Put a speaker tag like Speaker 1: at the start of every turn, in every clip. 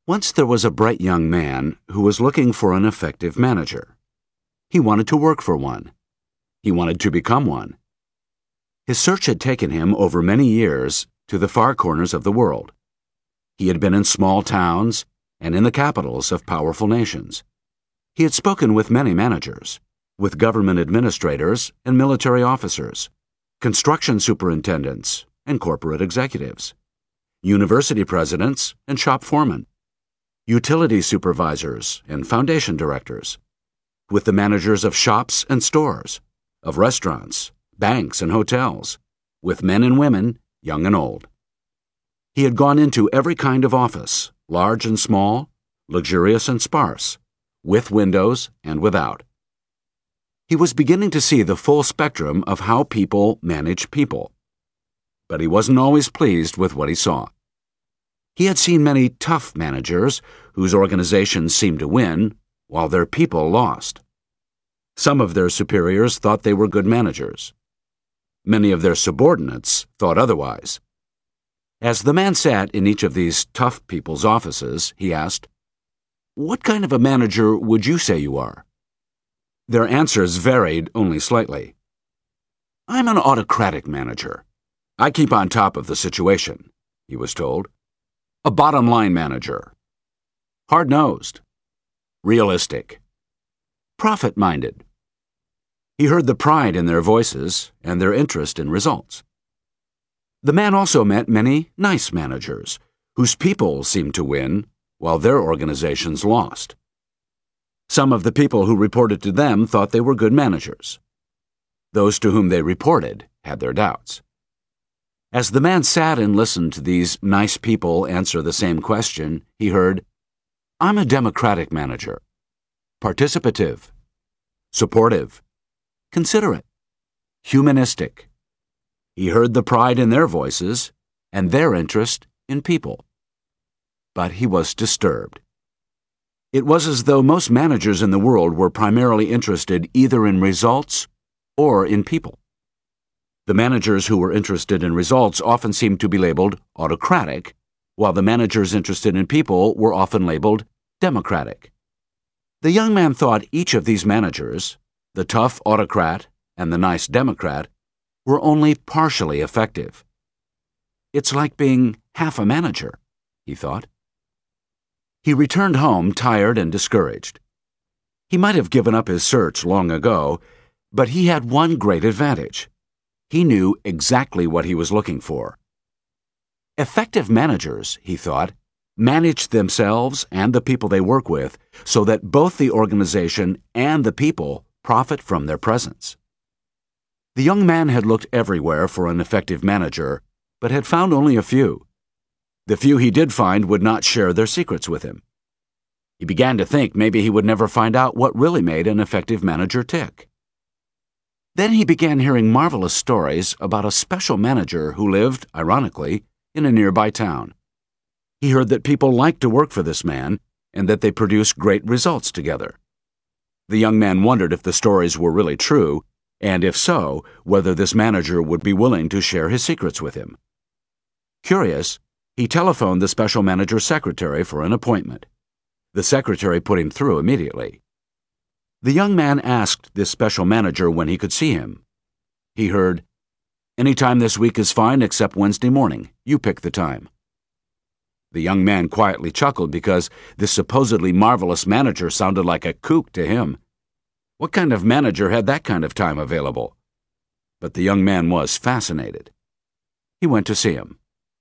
Speaker 1: Once there was a bright young man who was looking for an effective manager. He wanted to work for one. He wanted to become one. His search had taken him over many years to the far corners of the world. He had been in small towns and in the capitals of powerful nations. He had spoken with many managers, with government administrators and military officers, construction superintendents and corporate executives, university presidents and shop foremen, utility supervisors and foundation directors, with the managers of shops and stores, of restaurants, banks and hotels, with men and women, young and old. He had gone into every kind of office, large and small, luxurious and sparse, with windows and without. He was beginning to see the full spectrum of how people manage people. But he wasn't always pleased with what he saw. He had seen many tough managers whose organizations seemed to win while their people lost. Some of their superiors thought they were good managers. Many of their subordinates thought otherwise. As the man sat in each of these tough people's offices, he asked, "What kind of a manager would you say you are?" Their answers varied only slightly. "I'm an autocratic manager. I keep on top of the situation," he was told. "A bottom-line manager. Hard-nosed. Realistic. Profit-minded." He heard the pride in their voices and their interest in results. The man also met many nice managers whose people seemed to win while their organizations lost. Some of the people who reported to them thought they were good managers. Those to whom they reported had their doubts. As the man sat and listened to these nice people answer the same question, he heard, "I'm a democratic manager. Participative. Supportive. Considerate. Humanistic." He heard the pride in their voices and their interest in people. But he was disturbed. It was as though most managers in the world were primarily interested either in results or in people. The managers who were interested in results often seemed to be labeled autocratic, while the managers interested in people were often labeled democratic. The young man thought each of these managers, the tough autocrat and the nice democrat, were only partially effective. "It's like being half a manager," he thought. He returned home tired and discouraged. He might have given up his search long ago, but he had one great advantage. He knew exactly what he was looking for. Effective managers, he thought, manage themselves and the people they work with so that both the organization and the people profit from their presence. The young man had looked everywhere for an effective manager, but had found only a few. The few he did find would not share their secrets with him. He began to think maybe he would never find out what really made an effective manager tick. Then he began hearing marvelous stories about a special manager who lived, ironically, in a nearby town. He heard that people liked to work for this man and that they produced great results together. The young man wondered if the stories were really true, and if so, whether this manager would be willing to share his secrets with him. Curious, he telephoned the special manager's secretary for an appointment. The secretary put him through immediately. The young man asked this special manager when he could see him. He heard, "Any time this week is fine except Wednesday morning. You pick the time." The young man quietly chuckled because this supposedly marvelous manager sounded like a kook to him. What kind of manager had that kind of time available? But the young man was fascinated. He went to see him.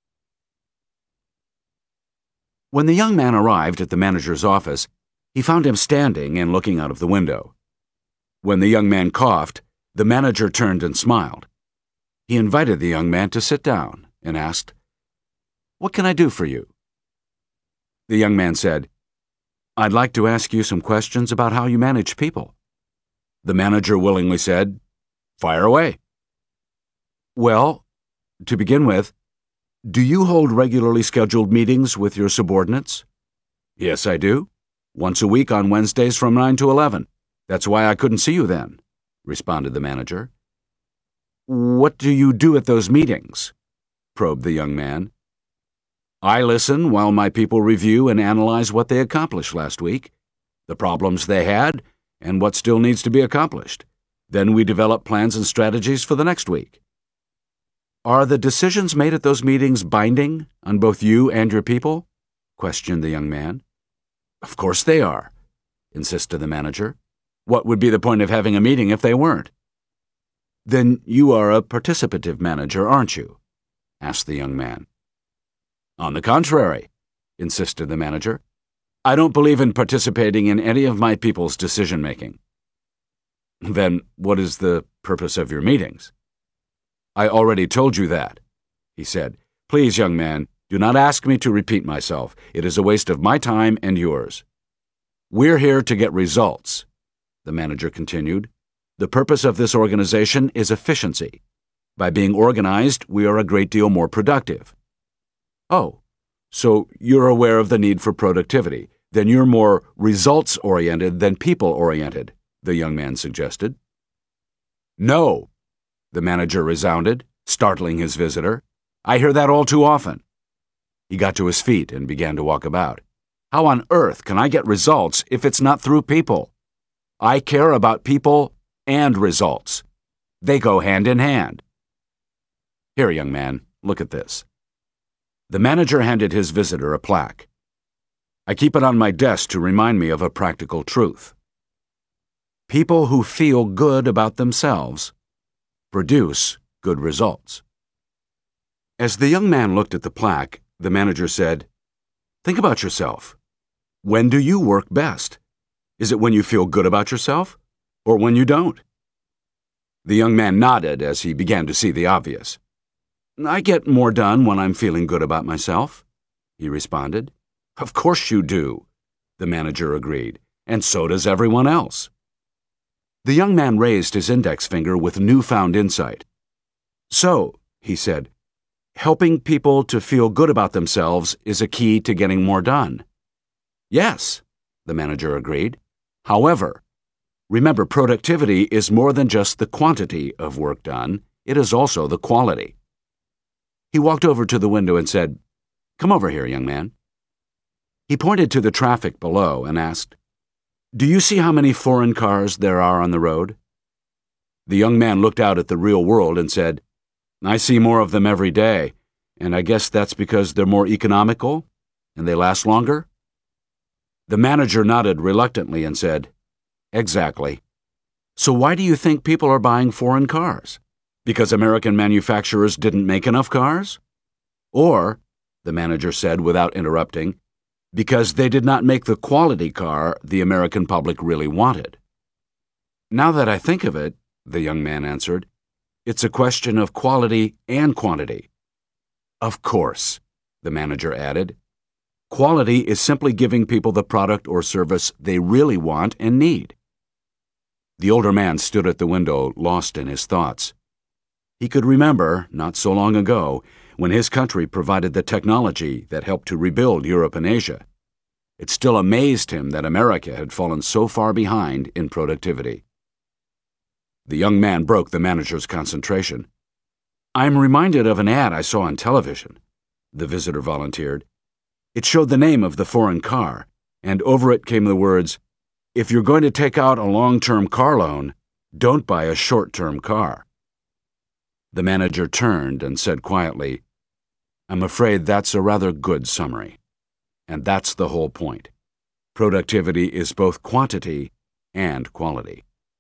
Speaker 1: When the young man arrived at the manager's office, he found him standing and looking out of the window. When the young man coughed, the manager turned and smiled. He invited the young man to sit down and asked, "What can I do for you?" The young man said, "I'd like to ask you some questions about how you manage people." The manager willingly said, "Fire away." "Well, to begin with, do you hold regularly scheduled meetings with your subordinates?" "Yes, I do. Once a week on Wednesdays from 9 to 11. That's why I couldn't see you then," responded the manager. "What do you do at those meetings?" probed the young man. I listen while my people review and analyze what they accomplished last week, the problems they had, and what still needs to be accomplished. Then we develop plans and strategies for the next week. Are the decisions made at those meetings binding on both you and your people? Questioned the young man. Of course they are, insisted the manager. What would be the point of having a meeting if they weren't? Then you are a participative manager, aren't you? Asked the young man. On the contrary, insisted the manager. I don't believe in participating in any of my people's decision-making. Then what is the purpose of your meetings? I already told you that, he said. Please, young man, do not ask me to repeat myself. It is a waste of my time and yours. We're here to get results, the manager continued. The purpose of this organization is efficiency. By being organized, we are a great deal more productive. Oh, so you're aware of the need for productivity. Then you're more results-oriented than people-oriented, the young man suggested. No, the manager resounded, startling his visitor. I hear that all too often. He got to his feet and began to walk about. How on earth can I get results if it's not through people? I care about people and results. They go hand in hand. Here, young man, look at this. The manager handed his visitor a plaque. I keep it on my desk to remind me of a practical truth. People who feel good about themselves produce good results. As the young man looked at the plaque, the manager said, Think about yourself. When do you work best? Is it when you feel good about yourself, or when you don't? The young man nodded as he began to see the obvious. I get more done when I'm feeling good about myself, he responded. Of course you do, the manager agreed, and so does everyone else. The young man raised his index finger with newfound insight. So, he said, helping people to feel good about themselves is a key to getting more done. Yes, the manager agreed. However, remember, productivity is more than just the quantity of work done, it is also the quality. He walked over to the window and said, Come over here, young man. He pointed to the traffic below and asked, Do you see how many foreign cars there are on the road? The young man looked out at the real world and said, I see more of them every day, and I guess that's because they're more economical and they last longer? The manager nodded reluctantly and said, Exactly. So why do you think people are buying foreign cars? Because American manufacturers didn't make enough cars? Or, the manager said without interrupting, because they did not make the quality car the American public really wanted. Now that I think of it, the young man answered, it's a question of quality and quantity. Of course, the manager added. Quality is simply giving people the product or service they really want and need. The older man stood at the window, lost in his thoughts. He could remember, not so long ago, when his country provided the technology that helped to rebuild Europe and Asia. It still amazed him that America had fallen so far behind in productivity. The young man broke the manager's concentration. I'm reminded of an ad I saw on television, the visitor volunteered. It showed the name of the foreign car, and over it came the words, If you're going to take out a long-term car loan, don't buy a short-term car. The manager turned and said quietly, I'm afraid that's a rather good summary. And that's the whole point. Productivity is both quantity and quality.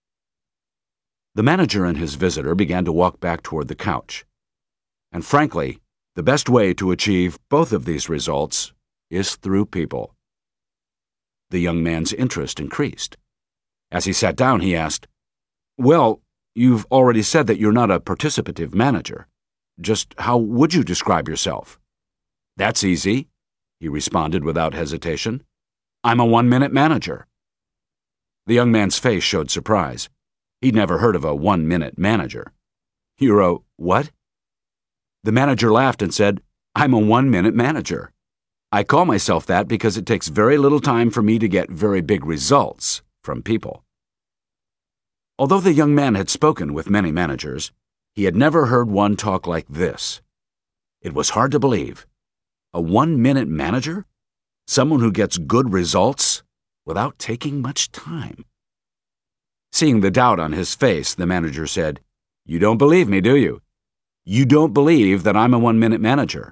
Speaker 1: The manager and his visitor began to walk back toward the couch. And frankly, the best way to achieve both of these results is through people. The young man's interest increased. As he sat down, he asked, Well, you've already said that you're not a participative manager. Just how would you describe yourself? That's easy, he responded without hesitation. I'm a one-minute manager. The young man's face showed surprise. He'd never heard of a one-minute manager. You're a what? The manager laughed and said, I'm a one-minute manager. I call myself that because it takes very little time for me to get very big results from people. Although the young man had spoken with many managers, he had never heard one talk like this. It was hard to believe. A 1-minute manager? Someone who gets good results without taking much time. Seeing the doubt on his face, the manager said, "You don't believe me, do you? You don't believe that I'm a 1-minute manager?"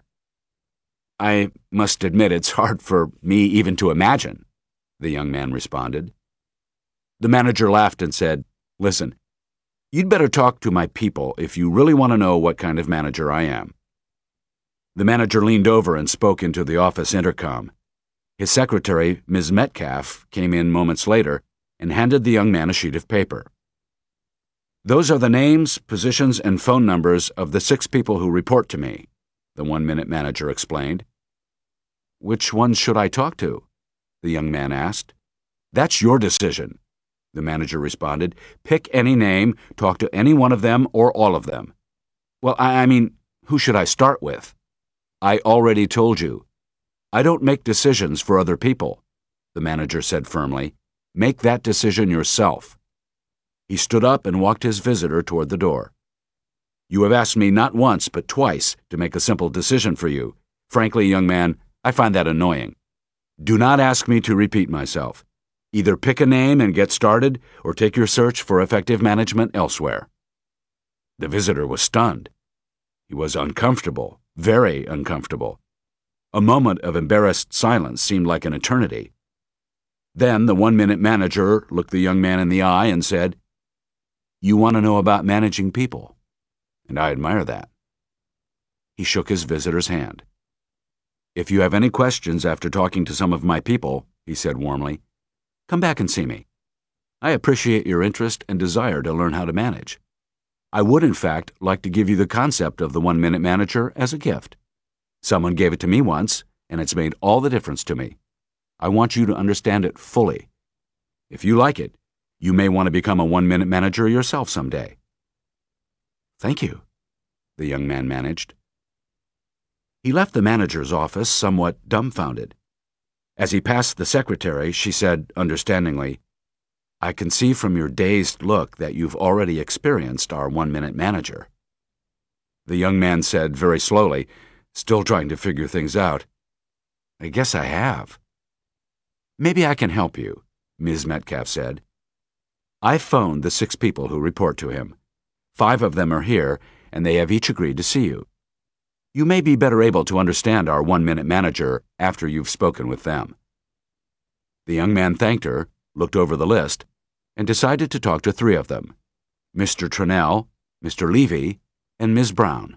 Speaker 1: "I must admit it's hard for me even to imagine," the young man responded. The manager laughed and said, "Listen, you'd better talk to my people if you really want to know what kind of manager I am." The manager leaned over and spoke into the office intercom. His secretary, Ms. Metcalf, came in moments later and handed the young man a sheet of paper. "Those are the names, positions, and phone numbers of the 6 people who report to me," the 1-minute manager explained. "Which ones should I talk to?" the young man asked. "That's your decision," the manager responded. "Pick any name, talk to any one of them or all of them." "Well, I mean, who should I start with?" "I already told you. I don't make decisions for other people," the manager said firmly. "Make that decision yourself." He stood up and walked his visitor toward the door. "You have asked me not once but twice to make a simple decision for you. Frankly, young man, I find that annoying. Do not ask me to repeat myself. Either pick a name and get started, or take your search for effective management elsewhere." The visitor was stunned. He was uncomfortable, very uncomfortable. A moment of embarrassed silence seemed like an eternity. Then the 1-minute manager looked the young man in the eye and said, "You want to know about managing people, and I admire that." He shook his visitor's hand. "If you have any questions after talking to some of my people," he said warmly, "come back and see me. I appreciate your interest and desire to learn how to manage. I would, in fact, like to give you the concept of the 1-minute manager as a gift. Someone gave it to me once, and it's made all the difference to me. I want you to understand it fully. If you like it, you may want to become a 1-minute manager yourself someday." "Thank you," the young man managed. He left the manager's office somewhat dumbfounded. As he passed the secretary, she said understandingly, "I can see from your dazed look that you've already experienced our 1-minute manager." The young man said very slowly, still trying to figure things out, "I guess I have." "Maybe I can help you," Ms. Metcalf said. "I phoned the 6 people who report to him. 5 of them are here, and they have each agreed to see you. You may be better able to understand our 1-minute manager after you've spoken with them." The young man thanked her, looked over the list, and decided to talk to 3 of them, Mr. Trunell, Mr. Levy, and Ms. Brown.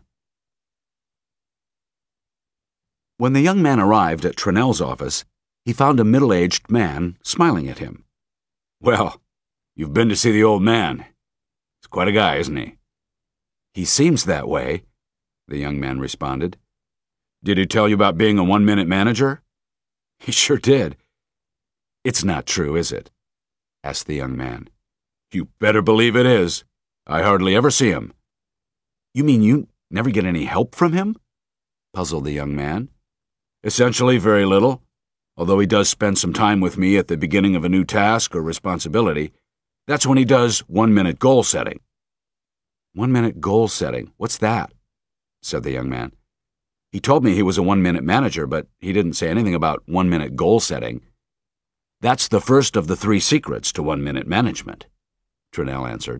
Speaker 1: When the young man arrived at Trunell's office, he found a middle-aged man smiling at him. "Well, you've been to see the old man. He's quite a guy, isn't he?" "He seems that way," the young man responded. "Did he tell you about being a 1-minute manager?" "He sure did." "It's not true, is it?" asked the young man. "You better believe it is. I hardly ever see him." "You mean you never get any help from him?" puzzled the young man. "Essentially very little, although he does spend some time with me at the beginning of a new task or responsibility. That's when he does 1-minute goal setting." "1-minute goal setting? What's that?" said the young man. "He told me he was a 1-minute manager, but he didn't say anything about 1-minute goal setting." "That's the first of the 3 secrets to 1-minute management," Trunell answered.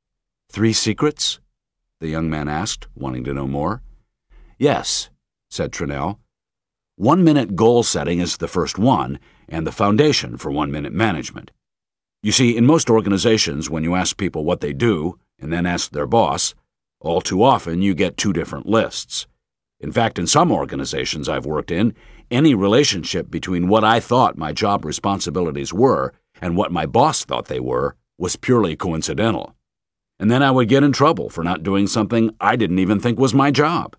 Speaker 1: "3 secrets?" the young man asked, wanting to know more. "Yes," said Trunell. 1-minute goal setting is the first one, and the foundation for 1-minute management. You see, in most organizations, when you ask people what they do, and then ask their boss, all too often you get 2 different lists. In fact, in some organizations I've worked in, any relationship between what I thought my job responsibilities were and what my boss thought they were was purely coincidental. And then I would get in trouble for not doing something I didn't even think was my job.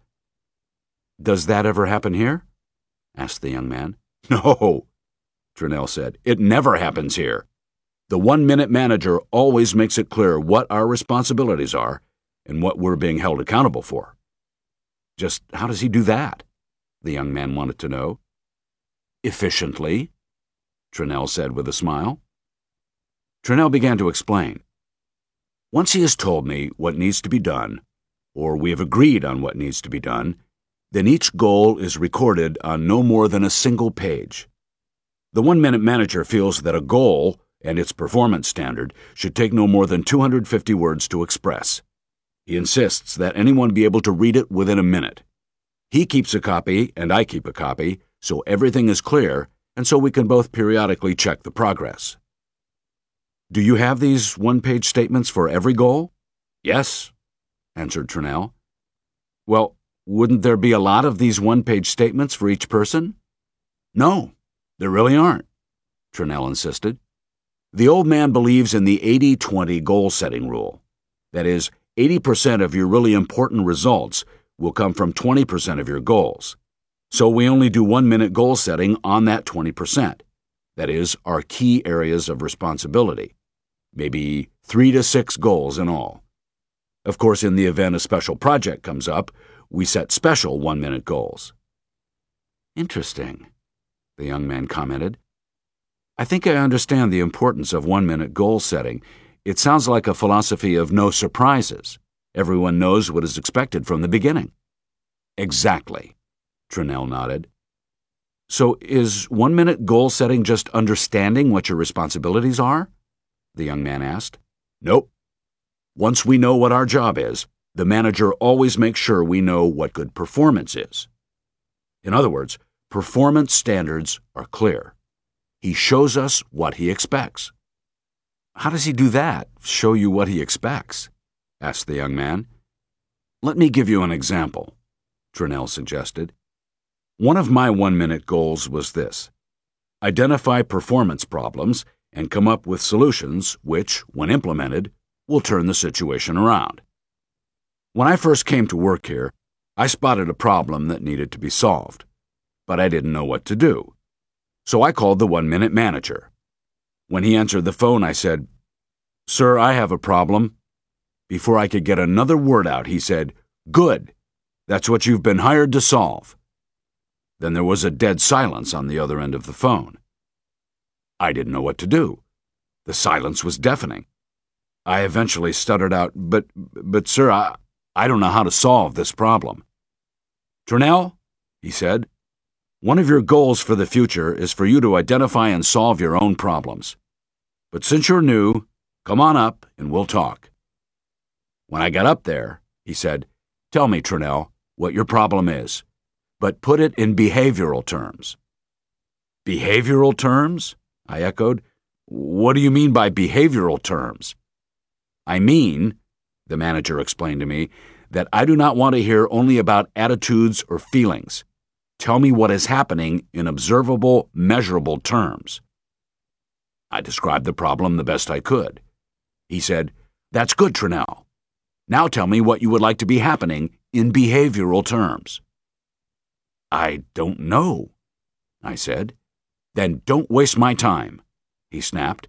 Speaker 1: "Does that ever happen here?" asked the young man. "No," Trunell said. "It never happens here. The 1-minute manager always makes it clear what our responsibilities are and what we're being held accountable for." "Just how does he do that?" the young man wanted to know. "Efficiently," Trunell said with a smile. Trunell began to explain. "Once he has told me what needs to be done, or we have agreed on what needs to be done, Then each goal is recorded on no more than a single page. The 1-minute manager feels that a goal and its performance standard should take no more than 250 words to express. He insists that anyone be able to read it within a minute. He keeps a copy and I keep a copy, so everything is clear, and so we can both periodically check the progress. Do you have these one-page statements for every goal? Yes, answered Trunell. Well, wouldn't there be a lot of these one-page statements for each person? No, there really aren't, Trunell insisted. The old man believes in the 80-20 goal-setting rule. That is, 80% of your really important results will come from 20% of your goals. So we only do 1-minute goal setting on that 20%. That is, our key areas of responsibility. Maybe 3 to 6 goals in all. Of course, in the event a special project comes up, we set special 1-minute goals. Interesting, the young man commented. I think I understand the importance of 1-minute goal setting. It sounds like a philosophy of no surprises. Everyone knows what is expected from the beginning. Exactly, Trunell nodded. So is 1-minute goal setting just understanding what your responsibilities are? The young man asked. Nope. Once we know what our job is, the manager always makes sure we know what good performance is. In other words, performance standards are clear. He shows us what he expects. How does he do that, show you what he expects? Asked the young man. Let me give you an example, Trunell suggested. One of my 1-minute goals was this: identify performance problems and come up with solutions which, when implemented, will turn the situation around. When I first came to work here, I spotted a problem that needed to be solved, but I didn't know what to do. So I called the 1-minute manager. When he answered the phone, I said, "Sir, I have a problem." Before I could get another word out, he said, "Good. That's what you've been hired to solve." Then there was a dead silence on the other end of the phone. I didn't know what to do. The silence was deafening. I eventually stuttered out, But sir, I don't know how to solve this problem." "Trunell," he said, "one of your goals for the future is for you to identify and solve your own problems. But since you're new, come on up and we'll talk." When I got up there, he said, "Tell me, Trunell, what your problem is, but put it in behavioral terms." "Behavioral terms?" I echoed. "What do you mean by behavioral terms?" "I mean," the manager explained to me, "that I do not want to hear only about attitudes or feelings. Tell me what is happening in observable, measurable terms." I described the problem the best I could. He said, "That's good, Trunell. Now tell me what you would like to be happening in behavioral terms." "I don't know," I said. "Then don't waste my time," he snapped.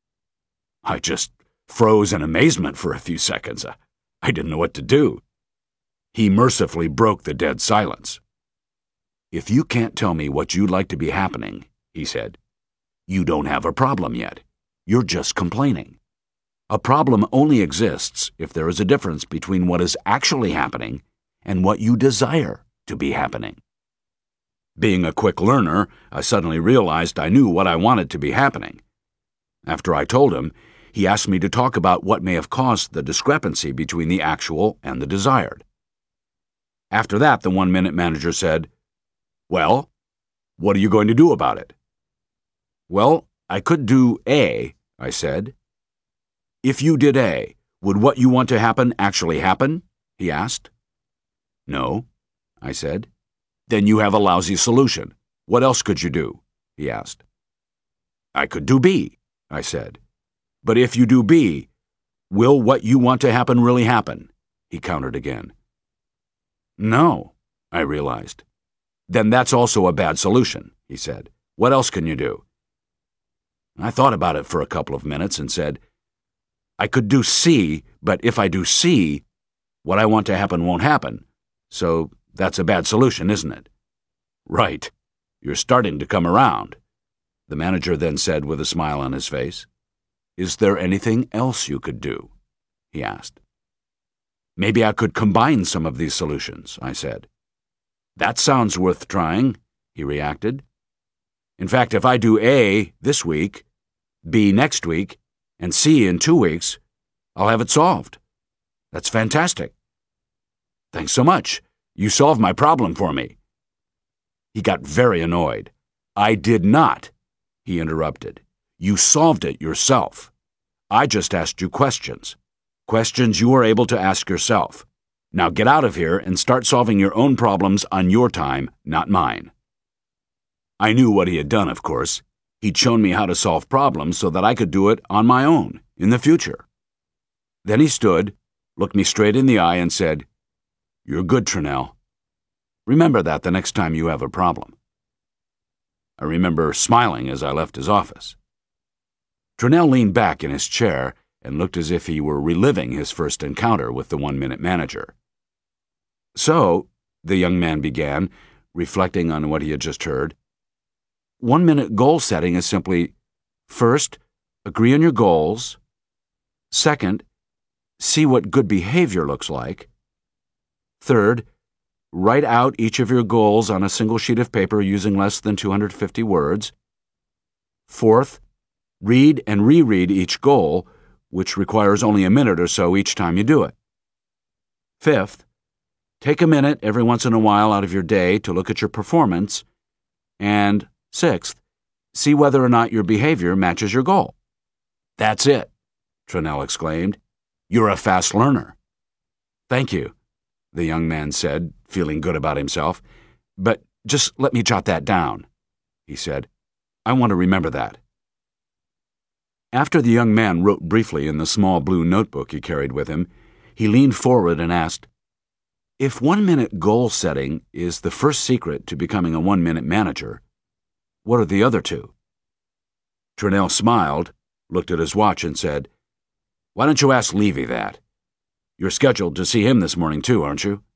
Speaker 1: I just froze in amazement for a few seconds. I didn't know what to do. He mercifully broke the dead silence. "If you can't tell me what you'd like to be happening," he said, "you don't have a problem yet. You're just complaining. A problem only exists if there is a difference between what is actually happening and what you desire to be happening." Being a quick learner, I suddenly realized I knew what I wanted to be happening. After I told him, he asked me to talk about what may have caused the discrepancy between the actual and the desired. After that, the 1-minute manager said, "Well, what are you going to do about it?" "Well, I could do A," I said. "If you did A, would what you want to happen actually happen?" he asked. "No," I said. "Then you have a lousy solution. What else could you do?" he asked. "I could do B," I said. "But if you do B, will what you want to happen really happen?" he countered again. "No," I realized. "Then that's also a bad solution," he said. "What else can you do?" I thought about it for a couple of minutes and said, "I could do C, but if I do C, what I want to happen won't happen. So that's a bad solution, isn't it?" "Right. You're starting to come around," the manager then said with a smile on his face. "Is there anything else you could do?" he asked. "Maybe I could combine some of these solutions," I said. That sounds worth trying, he reacted. In fact, if I do A this week, B next week, and C in 2 weeks, I'll have it solved. That's fantastic. Thanks so much. You solved my problem for me. He got very annoyed. I did not, he interrupted. You solved it yourself. I just asked you questions. Questions you are able to ask yourself. Now get out of here and start solving your own problems on your time, not mine. I knew what he had done, of course. He'd shown me how to solve problems so that I could do it on my own in the future. Then he stood, looked me straight in the eye, and said, "You're good, Tranell. Remember that the next time you have a problem." I remember smiling as I left his office. Tranell leaned back in his chair and looked as if he were reliving his first encounter with the 1-minute manager. "So," the young man began, reflecting on what he had just heard, 1-minute goal setting is simply, first, agree on your goals. Second, see what good behavior looks like. Third, write out each of your goals on a single sheet of paper using less than 250 words. Fourth, read and reread each goal, which requires only a minute or so each time you do it. Fifth, take a minute every once in a while out of your day to look at your performance. And sixth, see whether or not your behavior matches your goal. "That's it," Tranell exclaimed. "You're a fast learner." "Thank you," the young man said, feeling good about himself. "But just let me jot that down," he said. "I want to remember that." After the young man wrote briefly in the small blue notebook he carried with him, he leaned forward and asked, "If 1-minute goal setting is the first secret to becoming a 1-minute manager, what are the other two?" Tranell smiled, looked at his watch, and said, "Why don't you ask Levy that? You're scheduled to see him this morning too, aren't you?"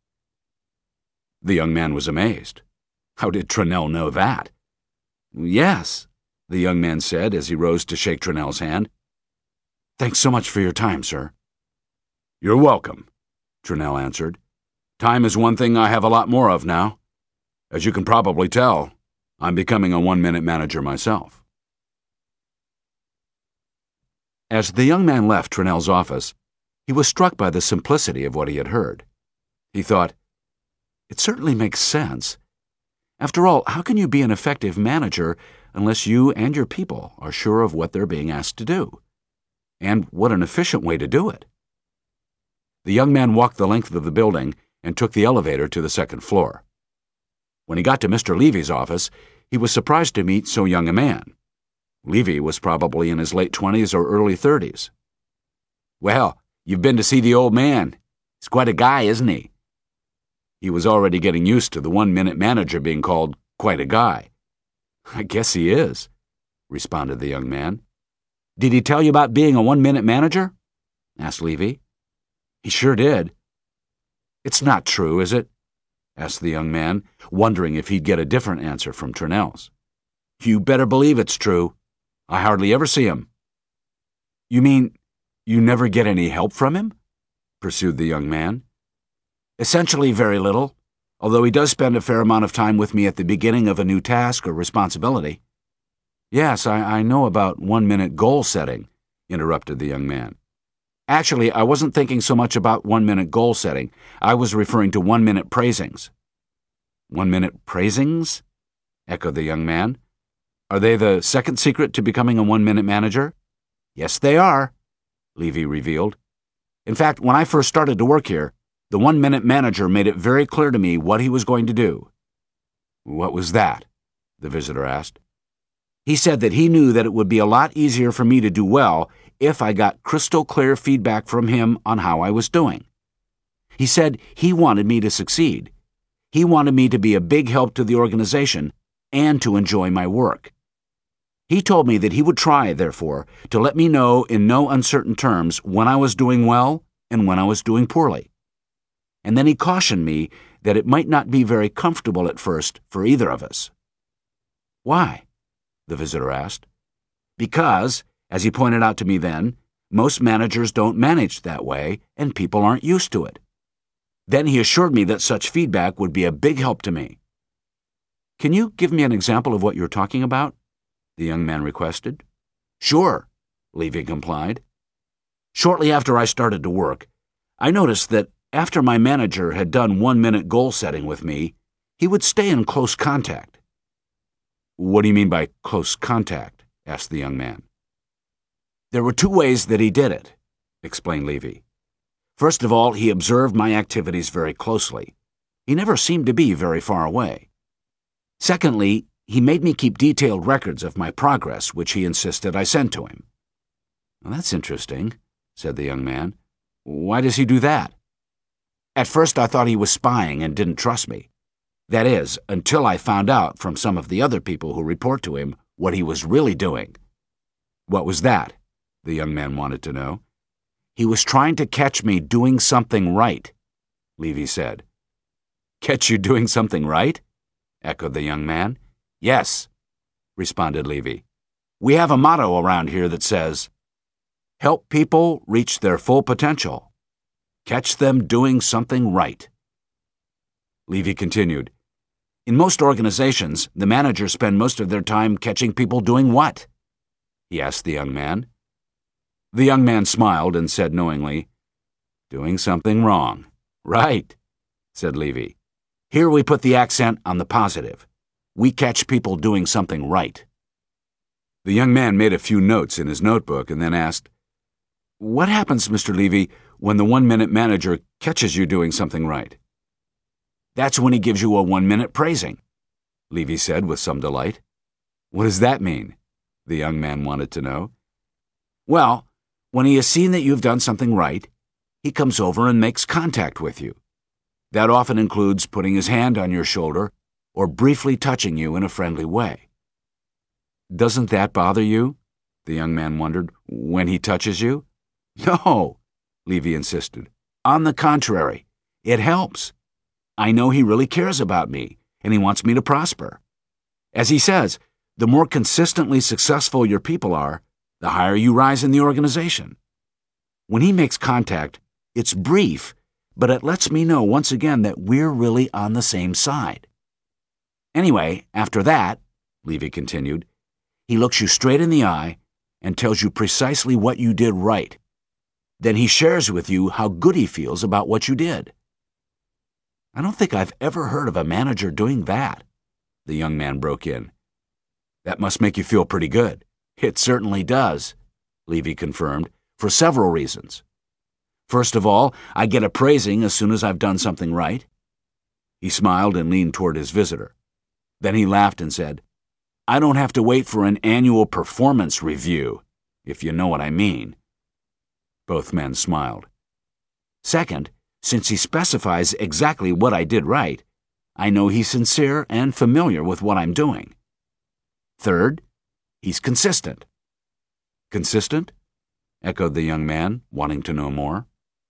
Speaker 1: The young man was amazed. How did Tranell know that? "Yes," the young man said as he rose to shake Tranell's hand. "Thanks so much for your time, sir." "You're welcome," Tranell answered. "Time is one thing I have a lot more of now. As you can probably tell, I'm becoming a 1-minute manager myself." As the young man left Tranell's office, he was struck by the simplicity of what he had heard. He thought, it certainly makes sense. After all, how can you be an effective manager unless you and your people are sure of what they're being asked to do? And what an efficient way to do it. The young man walked the length of the building and took the elevator to the second floor. When he got to Mr. Levy's office, he was surprised to meet so young a man. Levy was probably in his late 20s or early 30s. "Well, you've been to see the old man. He's quite a guy, isn't he?" He was already getting used to the 1-minute manager being called quite a guy. "I guess he is," responded the young man. "Did he tell you about being a 1-minute manager?" asked Levy. "He sure did." "It's not true, is it?" asked the young man, wondering if he'd get a different answer from Tranell's. "You better believe it's true. I hardly ever see him." "You mean you never get any help from him?" pursued the young man. "Essentially very little, although he does spend a fair amount of time with me at the beginning of a new task or responsibility." "Yes, I know about 1-minute goal setting," interrupted the young man. "Actually, I wasn't thinking so much about 1-minute goal setting. I was referring to 1-minute praisings." "1-minute praisings?" echoed the young man. "Are they the second secret to becoming a 1-minute manager?" "Yes, they are," Levy revealed. "In fact, when I first started to work here, the 1-minute manager made it very clear to me what he was going to do." "What was that?" the visitor asked. "He said that he knew that it would be a lot easier for me to do well if I got crystal clear feedback from him on how I was doing. He said he wanted me to succeed. He wanted me to be a big help to the organization and to enjoy my work. He told me that he would try, therefore, to let me know in no uncertain terms when I was doing well and when I was doing poorly. And then he cautioned me that it might not be very comfortable at first for either of us." "Why?" the visitor asked. "Because, as he pointed out to me then, most managers don't manage that way and people aren't used to it. Then he assured me that such feedback would be a big help to me. Can you give me an example of what you're talking about? The young man requested. Sure, Levy complied. Shortly after I started to work, I noticed that after my manager had done 1-minute goal setting with me, he would stay in close contact. What do you mean by close contact? Asked the young man. There were 2 ways that he did it, explained Levy. First of all, he observed my activities very closely. He never seemed to be very far away. Secondly, he made me keep detailed records of my progress, which he insisted I send to him. Well, that's interesting, said the young man. Why does he do that? At first I thought he was spying and didn't trust me. That is, until I found out from some of the other people who report to him what he was really doing. What was that? The young man wanted to know. He was trying to catch me doing something right, Levy said. Catch you doing something right? Echoed the young man. Yes, responded Levy. We have a motto around here that says, help people reach their full potential. Catch them doing something right. Levy continued. In most organizations, the managers spend most of their time catching people doing what? He asked the young man. The young man smiled and said knowingly, doing something wrong. Right, said Levy. Here we put the accent on the positive. We catch people doing something right. The young man made a few notes in his notebook and then asked, What happens, Mr. Levy, when the 1-minute manager catches you doing something right? That's when he gives you a 1-minute praising, Levy said with some delight. What does that mean? The young man wanted to know. Well, when he has seen that you've done something right, he comes over and makes contact with you. That often includes putting his hand on your shoulder or briefly touching you in a friendly way. Doesn't that bother you? The young man wondered, when he touches you? No, Levy insisted. On the contrary, it helps. I know he really cares about me, and he wants me to prosper. As he says, the more consistently successful your people are, the higher you rise in the organization. When he makes contact, it's brief, but it lets me know once again that we're really on the same side. Anyway, after that, Levy continued, he looks you straight in the eye and tells you precisely what you did right. Then he shares with you how good he feels about what you did. I don't think I've ever heard of a manager doing that, the young man broke in. That must make you feel pretty good. It certainly does, Levy confirmed, for several reasons. First of all, I get a praising as soon as I've done something right. He smiled and leaned toward his visitor. Then he laughed and said, I don't have to wait for an annual performance review, if you know what I mean. Both men smiled. Second, since he specifies exactly what I did right, I know he's sincere and familiar with what I'm doing. Third, he's consistent. Consistent? Echoed the young man, wanting to know more.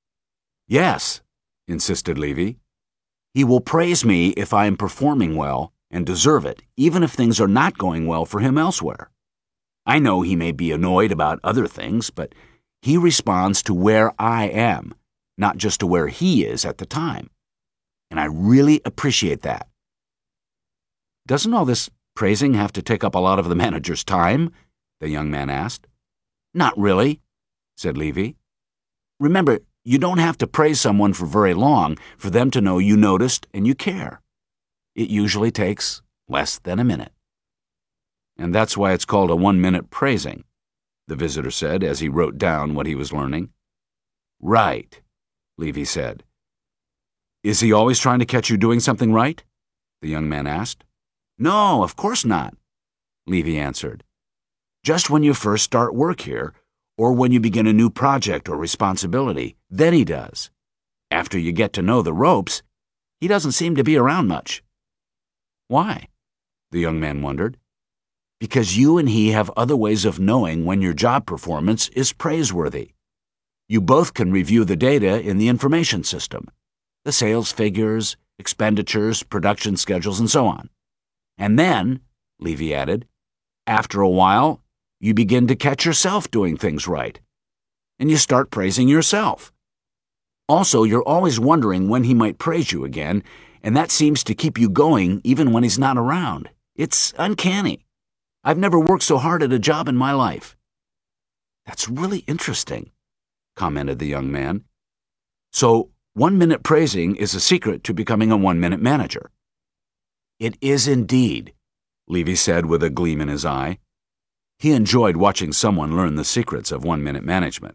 Speaker 1: Yes, insisted Levy. He will praise me if I am performing well and deserve it, even if things are not going well for him elsewhere. I know he may be annoyed about other things, but he responds to where I am, not just to where he is at the time. And I really appreciate that. Doesn't all this praising have to take up a lot of the manager's time? The young man asked. Not really, said Levy. Remember, you don't have to praise someone for very long for them to know you noticed and you care. It usually takes less than a minute. And that's why it's called a 1-minute praising, the visitor said as he wrote down what he was learning. Right, Levy said. Is he always trying to catch you doing something right? The young man asked. No, of course not, Levy answered. Just when you first start work here, or when you begin a new project or responsibility, then he does. After you get to know the ropes, he doesn't seem to be around much. Why? The young man wondered. Because you and he have other ways of knowing when your job performance is praiseworthy. You both can review the data in the information system, the sales figures, expenditures, production schedules, and so on. And then, Levy added, after a while, you begin to catch yourself doing things right, and you start praising yourself. Also, you're always wondering when he might praise you again, and that seems to keep you going even when he's not around. It's uncanny. I've never worked so hard at a job in my life." "That's really interesting," commented the young man. "So, 1-minute praising is a secret to becoming a 1-minute manager." "It is indeed," Levy said with a gleam in his eye. He enjoyed watching someone learn the secrets of 1-minute management.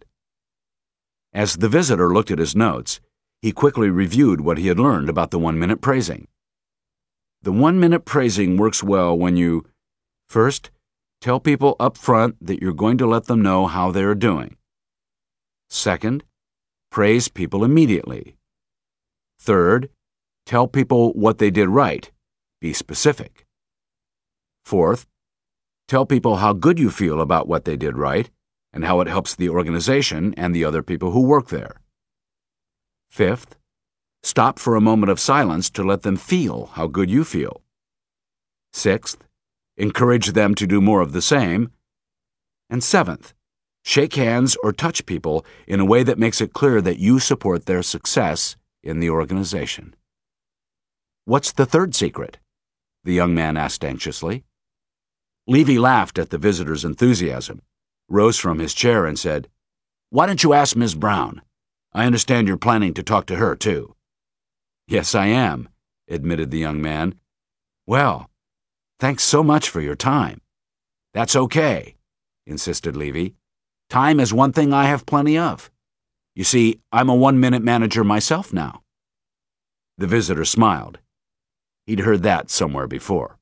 Speaker 1: As the visitor looked at his notes, he quickly reviewed what he had learned about the 1-minute praising. The 1-minute praising works well when you, first, tell people up front that you're going to let them know how they are doing. Second, praise people immediately. Third, tell people what they did right. Be specific. Fourth, tell people how good you feel about what they did right and how it helps the organization and the other people who work there. Fifth, stop for a moment of silence to let them feel how good you feel. Sixth, encourage them to do more of the same. And seventh, shake hands or touch people in a way that makes it clear that you support their success in the organization. "What's the third secret?" the young man asked anxiously. Levy laughed at the visitor's enthusiasm, rose from his chair and said, "Why don't you ask Ms. Brown? I understand you're planning to talk to her, too." "Yes, I am," admitted the young man. "Well, thanks so much for your time." "That's okay," insisted Levy. "Time is one thing I have plenty of. You see, I'm a 1-minute manager myself now." The visitor smiled. He'd heard that somewhere before.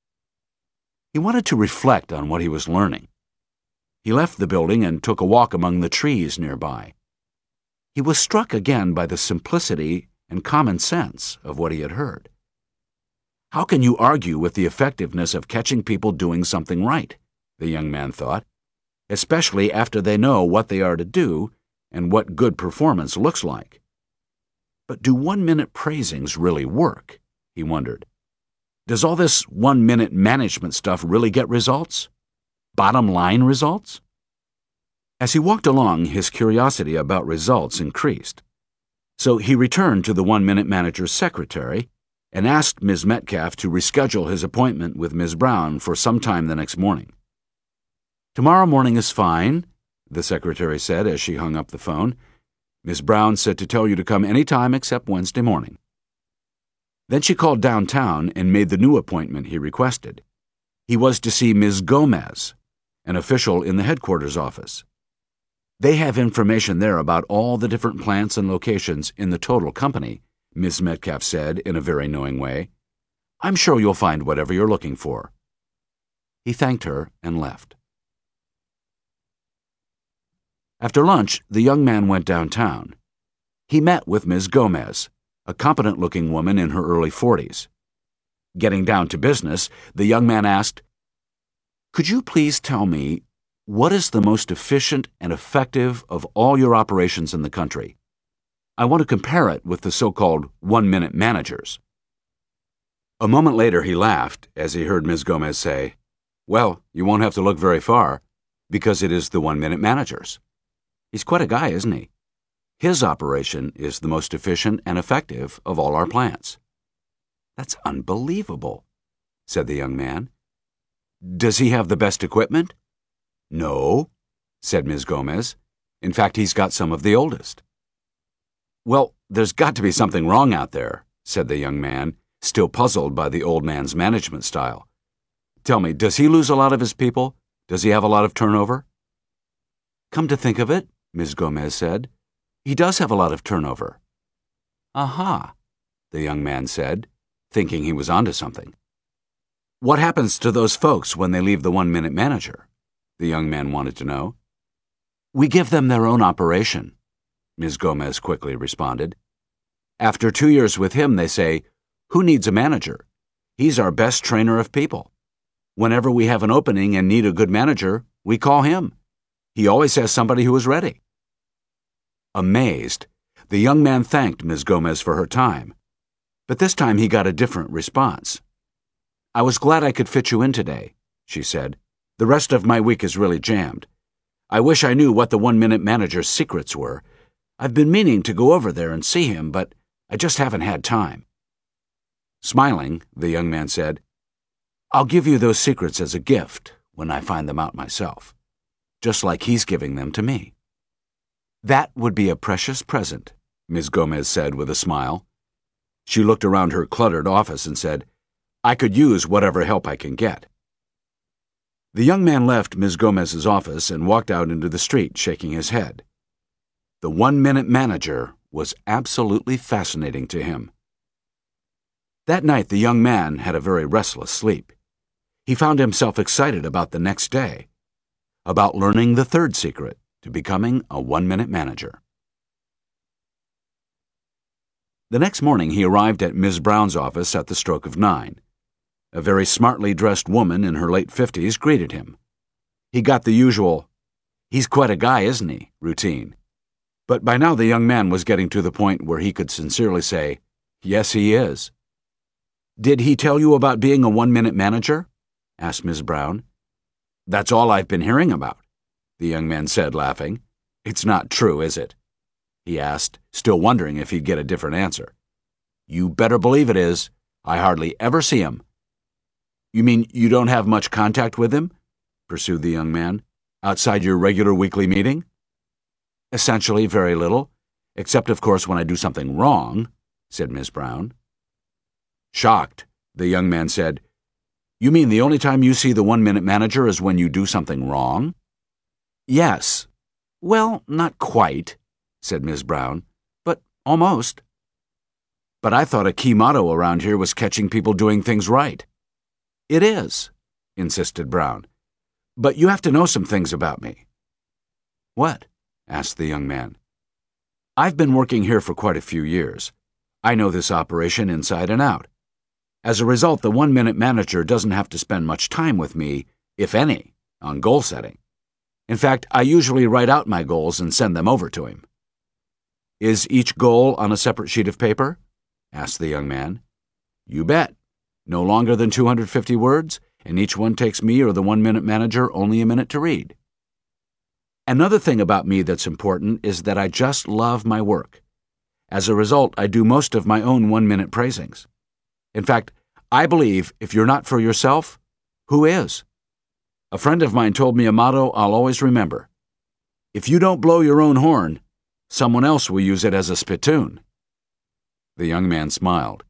Speaker 1: He wanted to reflect on what he was learning. He left the building and took a walk among the trees nearby. He was struck again by the simplicity and common sense of what he had heard. How can you argue with the effectiveness of catching people doing something right, the young man thought, especially after they know what they are to do and what good performance looks like. But do 1-minute praisings really work? He wondered. Does all this 1-minute management stuff really get results? Bottom line results? As he walked along, his curiosity about results increased. So he returned to the 1-minute manager's secretary and asked Ms. Metcalf to reschedule his appointment with Ms. Brown for some time the next morning. "Tomorrow morning is fine," the secretary said as she hung up the phone. "Ms. Brown said to tell you to come any time except Wednesday morning." Then she called downtown and made the new appointment he requested. He was to see Ms. Gomez, an official in the headquarters office. "They have information there about all the different plants and locations in the total company," Ms. Metcalf said in a very knowing way. "I'm sure you'll find whatever you're looking for." He thanked her and left. After lunch, the young man went downtown. He met with Ms. Gomez, a competent-looking woman in her early 40s. Getting down to business, the young man asked, "Could you please tell me what is the most efficient and effective of all your operations in the country? I want to compare it with the so-called 1-minute managers." A moment later he laughed as he heard Ms. Gomez say, "Well, you won't have to look very far, because it is the 1-minute managers. He's quite a guy, isn't he? His operation is the most efficient and effective of all our plants." "That's unbelievable," said the young man. "Does he have the best equipment?" "No," said Ms. Gomez. "In fact, he's got some of the oldest." "Well, there's got to be something wrong out there," said the young man, still puzzled by the old man's management style. "Tell me, does he lose a lot of his people? Does he have a lot of turnover?" "Come to think of it," Ms. Gomez said, "he does have a lot of turnover." "Aha," the young man said, thinking he was onto something. "What happens to those folks when they leave the 1-minute manager?" the young man wanted to know. "We give them their own operation," Ms. Gomez quickly responded. "After 2 years with him, they say, 'Who needs a manager? He's our best trainer of people. Whenever we have an opening and need a good manager, we call him. He always has somebody who is ready.'" Amazed, the young man thanked Ms. Gomez for her time, but this time he got a different response. "I was glad I could fit you in today," she said. "The rest of my week is really jammed. I wish I knew what the 1-minute manager's secrets were. I've been meaning to go over there and see him, but I just haven't had time." Smiling, the young man said, "I'll give you those secrets as a gift when I find them out myself, just like he's giving them to me." "That would be a precious present," Ms. Gomez said with a smile. She looked around her cluttered office and said, "I could use whatever help I can get." The young man left Ms. Gomez's office and walked out into the street, shaking his head. The 1-minute manager was absolutely fascinating to him. That night, the young man had a very restless sleep. He found himself excited about the next day, about learning the third secret to becoming a 1-minute manager. The next morning, he arrived at Ms. Brown's office at the stroke of 9. A very smartly dressed woman in her late 50s greeted him. He got the usual, "He's quite a guy, isn't he?" routine. But by now the young man was getting to the point where he could sincerely say, "Yes, he is." "Did he tell you about being a 1-minute manager?" asked Ms. Brown. "That's all I've been hearing about," the young man said, laughing. "It's not true, is it?" he asked, still wondering if he'd get a different answer. "You better believe it is. I hardly ever see him." "You mean you don't have much contact with him?" pursued the young man. "Outside your regular weekly meeting?" "Essentially very little, except of course when I do something wrong," said Ms. Brown. Shocked, the young man said, "You mean the only time you see the 1-minute manager is when you do something wrong?" "Yes. Well, not quite," said Ms. Brown, "but almost." "But I thought a key motto around here was catching people doing things right." "It is," insisted Brown. "But you have to know some things about me." "What?" asked the young man. "I've been working here for quite a few years. I know this operation inside and out. As a result, the 1-minute manager doesn't have to spend much time with me, if any, on goal setting. In fact, I usually write out my goals and send them over to him." "Is each goal on a separate sheet of paper?" asked the young man. "You bet. No longer than 250 words, and each one takes me or the 1-minute manager only a minute to read. Another thing about me that's important is that I just love my work. As a result, I do most of my own 1-minute praisings. In fact, I believe if you're not for yourself, who is? A friend of mine told me a motto I'll always remember. If you don't blow your own horn, someone else will use it as a spittoon." The young man smiled.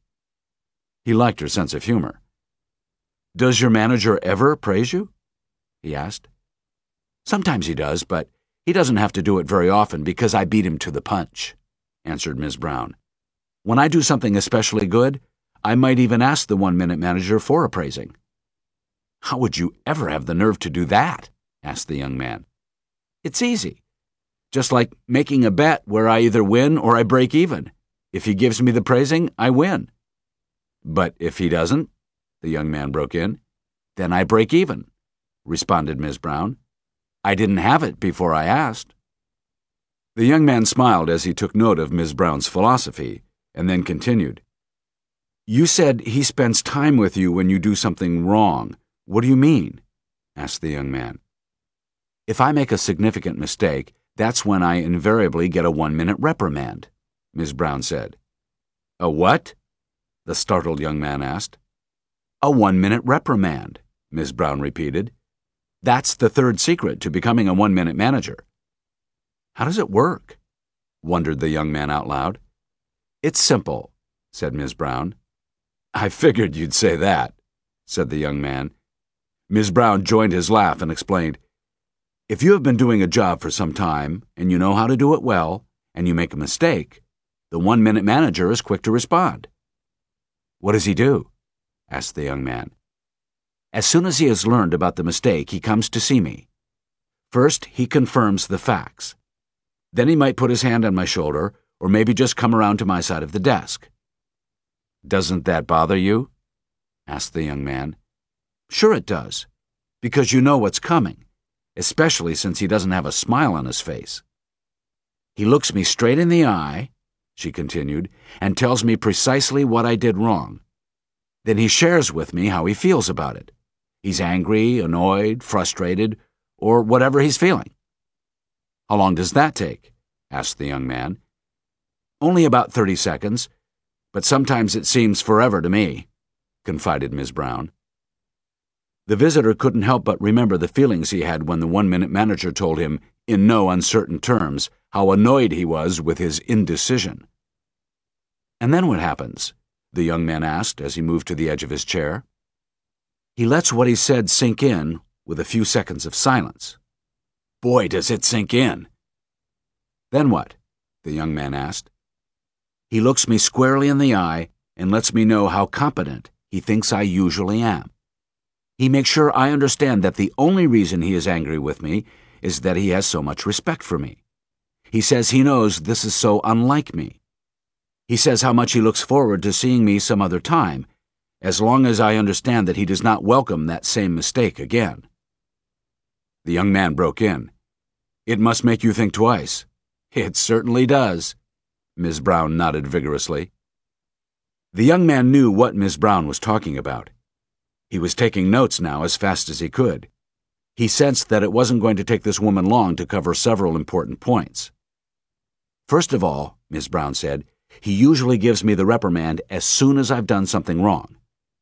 Speaker 1: He liked her sense of humor. "Does your manager ever praise you?" he asked. "Sometimes he does, but he doesn't have to do it very often because I beat him to the punch," answered Ms. Brown. "When I do something especially good, I might even ask the 1-minute manager for a praising." "How would you ever have the nerve to do that?" asked the young man. "It's easy. Just like making a bet where I either win or I break even. If he gives me the praising, I win." "But if he doesn't," the young man broke in, "then I break even," responded Ms. Brown. "I didn't have it before I asked." The young man smiled as he took note of Ms. Brown's philosophy, and then continued. "You said he spends time with you when you do something wrong. What do you mean?" asked the young man. "If I make a significant mistake, that's when I invariably get a 1-minute reprimand," Ms. Brown said. "A what?" the startled young man asked. "A 1-minute reprimand," Ms. Brown repeated. "That's the third secret to becoming a 1-minute manager." "How does it work?" wondered the young man out loud. "It's simple," said Ms. Brown. "I figured you'd say that," said the young man. Ms. Brown joined his laugh and explained, "If you have been doing a job for some time, and you know how to do it well, and you make a mistake, the 1-minute manager is quick to respond." "What does he do?" asked the young man. "As soon as he has learned about the mistake, he comes to see me. First, he confirms the facts. Then he might put his hand on my shoulder, or maybe just come around to my side of the desk." "Doesn't that bother you?" asked the young man. "Sure it does, because you know what's coming, especially since he doesn't have a smile on his face. He looks me straight in the eye," she continued, "and tells me precisely what I did wrong. Then he shares with me how he feels about it. He's angry, annoyed, frustrated, or whatever he's feeling." "How long does that take?" asked the young man, Only about 30 seconds, but sometimes it seems forever to me, confided Ms. Brown. The visitor couldn't help but remember the feelings he had when the one-minute manager told him, in no uncertain terms, how annoyed he was with his indecision. "And then what happens?" the young man asked as he moved to the edge of his chair. "He lets what he said sink in with a few seconds of silence." "Boy, does it sink in!" "Then what?" the young man asked. "He looks me squarely in the eye and lets me know how competent he thinks I usually am. He makes sure I understand that the only reason he is angry with me is that he has so much respect for me. He says he knows this is so unlike me. He says how much he looks forward to seeing me some other time, as long as I understand that he does not welcome that same mistake again." The young man broke in. "It must make you think twice." "It certainly does." Ms. Brown nodded vigorously. The young man knew what Ms. Brown was talking about. He was taking notes now as fast as he could. He sensed that it wasn't going to take this woman long to cover several important points. "First of all," Ms. Brown said, "he usually gives me the reprimand as soon as I've done something wrong.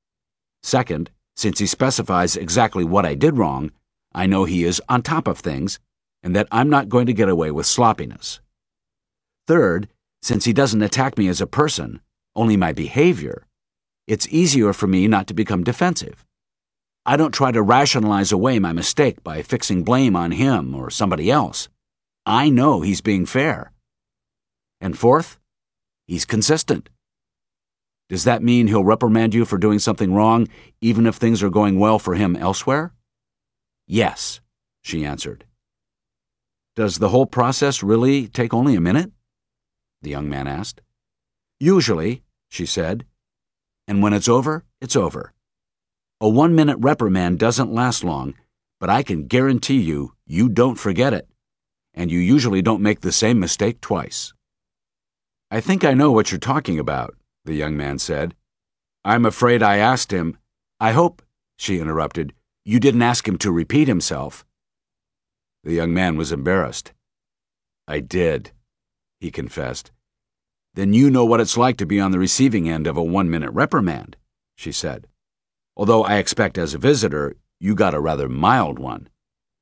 Speaker 1: Second, since he specifies exactly what I did wrong, I know he is on top of things and that I'm not going to get away with sloppiness. Third, since he doesn't attack me as a person, only my behavior, it's easier for me not to become defensive. I don't try to rationalize away my mistake by fixing blame on him or somebody else. I know he's being fair. And fourth, he's consistent. Does that mean he'll reprimand you for doing something wrong, even if things are going well for him elsewhere?" "Yes," she answered. "Does the whole process really take only a minute?" the young man asked. "Usually," she said. "And when it's over, it's over. A 1-minute reprimand doesn't last long, but I can guarantee you, you don't forget it, and you usually don't make the same mistake twice." "I think I know what you're talking about," the young man said. "I'm afraid I asked him—" "I hope," she interrupted, "you didn't ask him to repeat himself." The young man was embarrassed. "I did," he confessed. "Then you know what it's like to be on the receiving end of a 1-minute reprimand," she said. "Although I expect as a visitor, you got a rather mild one."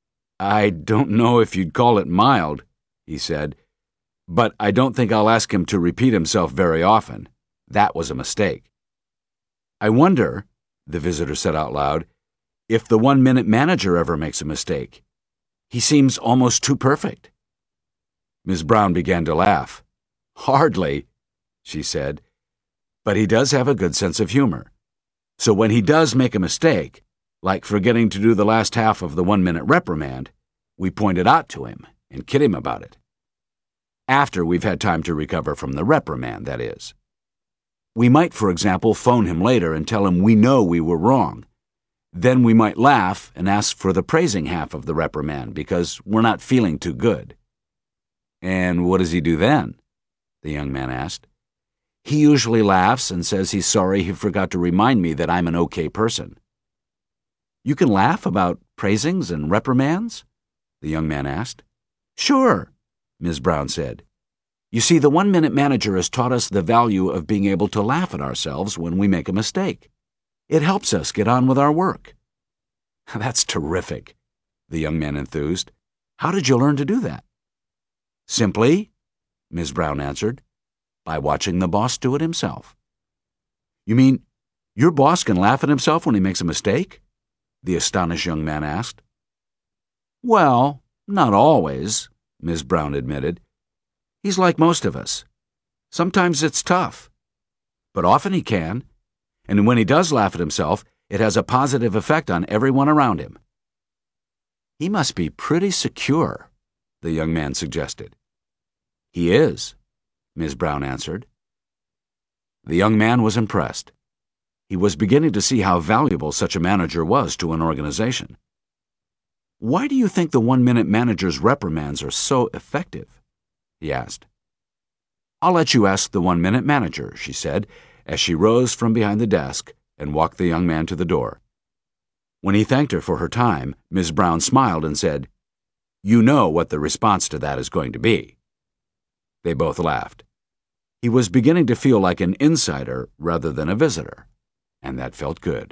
Speaker 1: "I don't know if you'd call it mild," he said, "but I don't think I'll ask him to repeat himself very often. That was a mistake." "I wonder," the visitor said out loud, "if the 1-minute manager ever makes a mistake. He seems almost too perfect." Ms. Brown began to laugh. "Hardly," she said, "but he does have a good sense of humor. So when he does make a mistake, like forgetting to do the last half of the 1-minute reprimand, we point it out to him and kid him about it. After we've had time to recover from the reprimand, that is. We might, for example, phone him later and tell him we know we were wrong. Then we might laugh and ask for the praising half of the reprimand because we're not feeling too good." "And what does he do then?" the young man asked. "He usually laughs and says he's sorry he forgot to remind me that I'm an okay person." "You can laugh about praisings and reprimands?" the young man asked. "Sure," Ms. Brown said. "You see, the 1-minute manager has taught us the value of being able to laugh at ourselves when we make a mistake. It helps us get on with our work." "That's terrific," the young man enthused. "How did you learn to do that?" "Simply," Ms. Brown answered, "by watching the boss do it himself." "You mean your boss can laugh at himself when he makes a mistake?" the astonished young man asked. "Well, not always," Ms. Brown admitted. "He's like most of us. Sometimes it's tough. But often he can, and when he does laugh at himself, it has a positive effect on everyone around him." "He must be pretty secure," the young man suggested. "He is," Ms. Brown answered. The young man was impressed. He was beginning to see how valuable such a manager was to an organization. "Why do you think the 1-minute manager's reprimands are so effective?" he asked. "I'll let you ask the 1-minute manager," she said, as she rose from behind the desk and walked the young man to the door. When he thanked her for her time, Ms. Brown smiled and said, "You know what the response to that is going to be." They both laughed. He was beginning to feel like an insider rather than a visitor, and that felt good.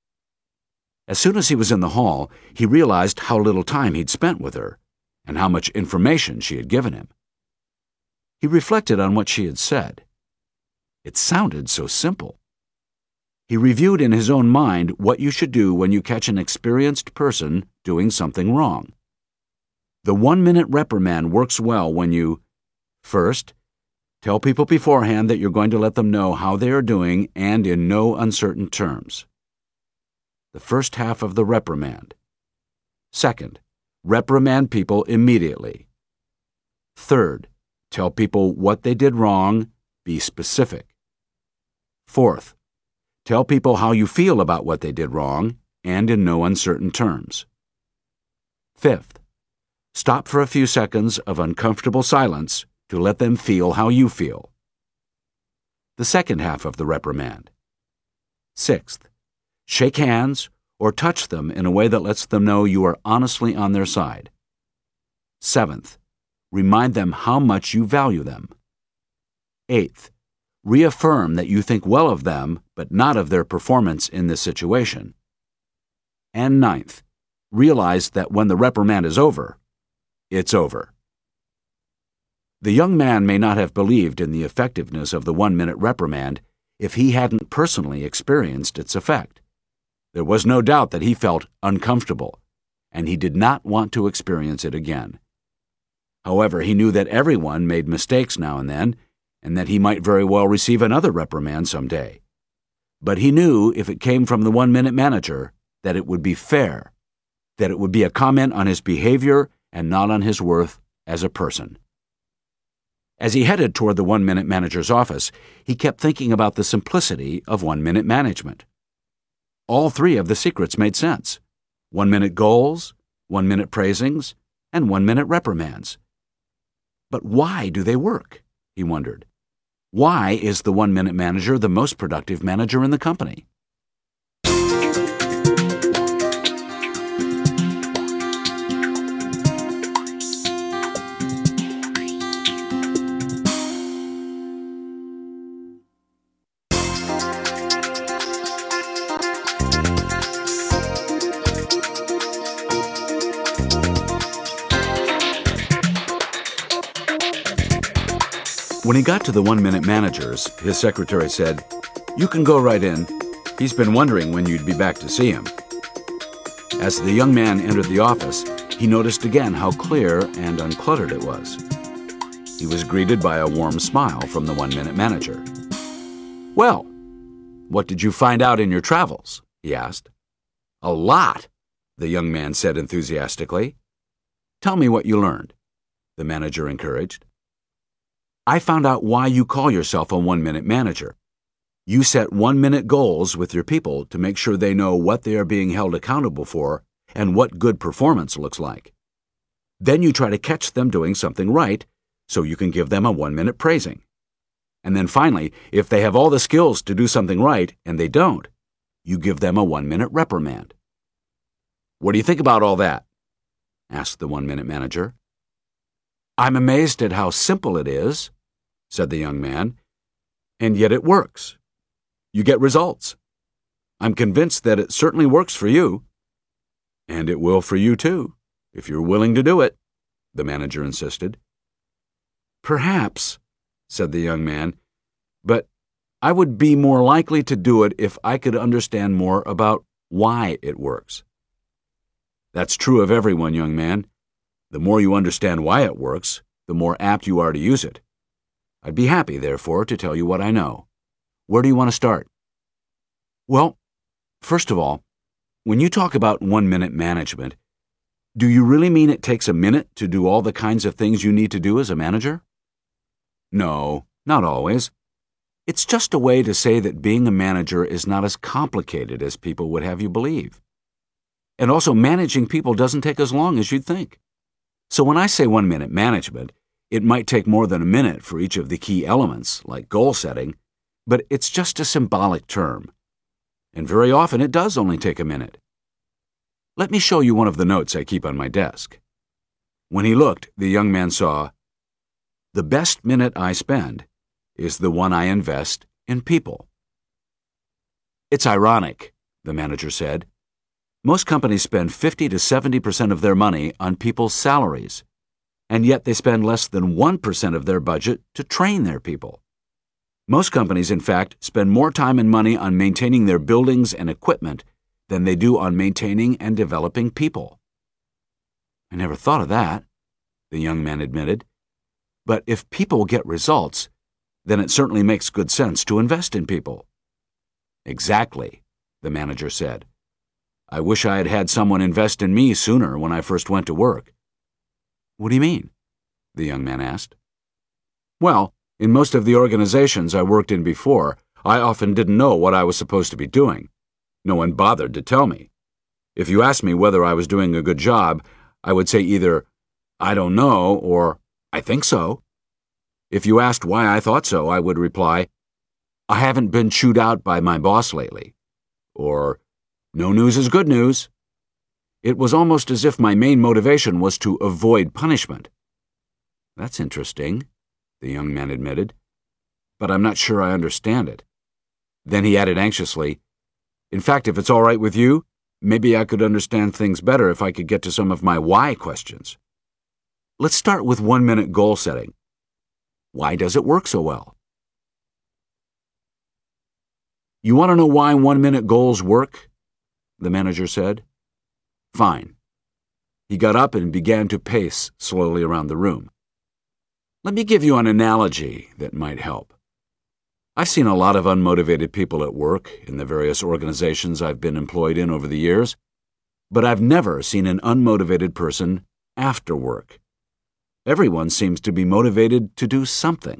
Speaker 1: As soon as he was in the hall, he realized how little time he'd spent with her, and how much information she had given him. He reflected on what she had said. It sounded so simple. He reviewed in his own mind what you should do when you catch an experienced person doing something wrong. The 1-minute reprimand works well when you, first, tell people beforehand that you're going to let them know how they are doing and in no uncertain terms. The first half of the reprimand. Second, reprimand people immediately. Third, tell people what they did wrong, be specific. Fourth, tell people how you feel about what they did wrong and in no uncertain terms. Fifth, stop for a few seconds of uncomfortable silence to let them feel how you feel. The second half of the reprimand. Sixth, shake hands or touch them in a way that lets them know you are honestly on their side. Seventh, remind them how much you value them. Eighth, reaffirm that you think well of them but not of their performance in this situation. And ninth, realize that when the reprimand is over, it's over. The young man may not have believed in the effectiveness of the 1-minute reprimand if he hadn't personally experienced its effect. There was no doubt that he felt uncomfortable, and he did not want to experience it again. However, he knew that everyone made mistakes now and then, and that he might very well receive another reprimand someday. But he knew if it came from the 1-minute manager that it would be fair, that it would be a comment on his behavior and not on his worth as a person. As he headed toward the 1-minute manager's office, he kept thinking about the simplicity of 1-minute management. All three of the secrets made sense: 1-minute goals, 1-minute praisings, and 1-minute reprimands. But why do they work? He wondered. Why is the 1-minute manager the most productive manager in the company? When he got to the 1-minute managers, his secretary said, "You can go right in. He's been wondering when you'd be back to see him." As the young man entered the office, he noticed again how clear and uncluttered it was. He was greeted by a warm smile from the 1-minute manager. "Well, what did you find out in your travels?" he asked. "A lot," the young man said enthusiastically. "Tell me what you learned," the manager encouraged. "I found out why you call yourself a 1-minute manager. You set 1-minute goals with your people to make sure they know what they are being held accountable for and what good performance looks like. Then you try to catch them doing something right so you can give them a 1-minute praising. And then finally, if they have all the skills to do something right and they don't, you give them a 1-minute reprimand." "What do you think about all that?" asked the 1-minute manager. "I'm amazed at how simple it is," said the young man, "and yet it works. You get results. I'm convinced that it certainly works for you." "And it will for you too, if you're willing to do it," the manager insisted. "Perhaps," said the young man, "but I would be more likely to do it if I could understand more about why it works." "That's true of everyone, young man. The more you understand why it works, the more apt you are to use it. I'd be happy, therefore, to tell you what I know. Where do you want to start?" "Well, first of all, when you talk about 1-minute management, do you really mean it takes a minute to do all the kinds of things you need to do as a manager?" "No, not always. It's just a way to say that being a manager is not as complicated as people would have you believe. And also, managing people doesn't take as long as you'd think. So when I say 1-minute management, it might take more than a minute for each of the key elements, like goal setting, but it's just a symbolic term. And very often it does only take a minute. Let me show you one of the notes I keep on my desk." When he looked, the young man saw, "The best minute I spend is the one I invest in people. It's ironic, the manager said. Most companies spend 50 to 70% of their money on people's salaries, and yet they spend less than 1% of their budget to train their people. Most companies, in fact, spend more time and money on maintaining their buildings and equipment than they do on maintaining and developing people. I never thought of that, the young man admitted. But if people get results, then it certainly makes good sense to invest in people. Exactly, the manager said. I wish I had had someone invest in me sooner when I first went to work. What do you mean? The young man asked. Well, in most of the organizations I worked in before, I often didn't know what I was supposed to be doing. No one bothered to tell me. If you asked me whether I was doing a good job, I would say either, I don't know, or I think so. If you asked why I thought so, I would reply, I haven't been chewed out by my boss lately. Or, no news is good news. It was almost as if my main motivation was to avoid punishment. That's interesting, the young man admitted, but I'm not sure I understand it. Then he added anxiously, in fact, if it's all right with you, maybe I could understand things better if I could get to some of my why questions. Let's start with 1-minute goal setting. Why does it work so well? You want to know why 1-minute goals work? The manager said. Fine. He got up and began to pace slowly around the room. Let me give you an analogy that might help. I've seen a lot of unmotivated people at work in the various organizations I've been employed in over the years, but I've never seen an unmotivated person after work. Everyone seems to be motivated to do something.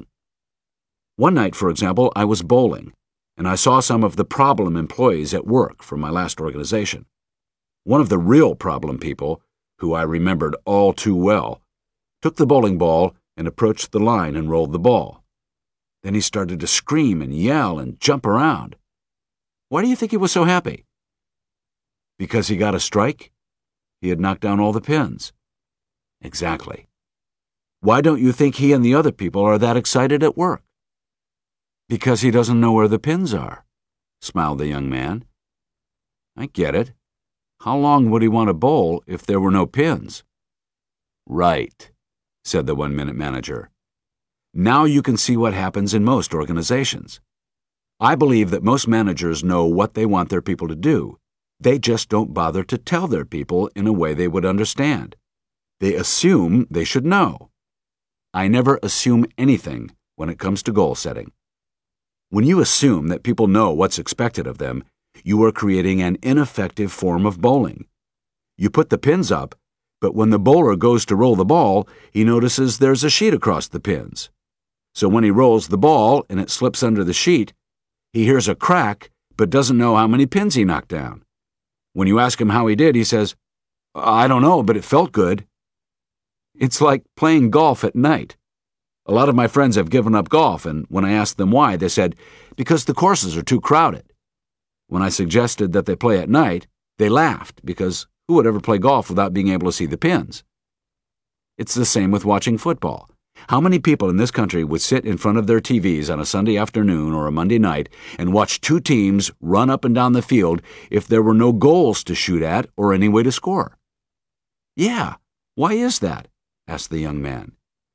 Speaker 1: One night, for example, I was bowling, and I saw some of the problem employees at work from my last organization. One of the real problem people, who I remembered all too well, took the bowling ball and approached the line and rolled the ball. Then he started to scream and yell and jump around. Why do you think he was so happy? Because he got a strike? He had knocked down all the pins. Exactly. Why don't you think he and the other people are that excited at work? Because he doesn't know where the pins are, smiled the young man. I get it. How long would he want to bowl if there were no pins? Right, said the 1-minute manager. Now you can see what happens in most organizations. I believe that most managers know what they want their people to do. They just don't bother to tell their people in a way they would understand. They assume they should know. I never assume anything when it comes to goal setting. When you assume that people know what's expected of them, you are creating an ineffective form of bowling. You put the pins up, but when the bowler goes to roll the ball, he notices there's a sheet across the pins. So when he rolls the ball and it slips under the sheet, he hears a crack but doesn't know how many pins he knocked down. When you ask him how he did, he says, I don't know, but it felt good. It's like playing golf at night. A lot of my friends have given up golf, and when I asked them why, they said, because the courses are too crowded. When I suggested that they play at night, they laughed, because who would ever play golf without being able to see the pins? It's the same with watching football. How many people in this country would sit in front of their TVs on a Sunday afternoon or a Monday night and watch two teams run up and down the field if there were no goals to shoot at or any way to score? Yeah, why is that? Asked the young man.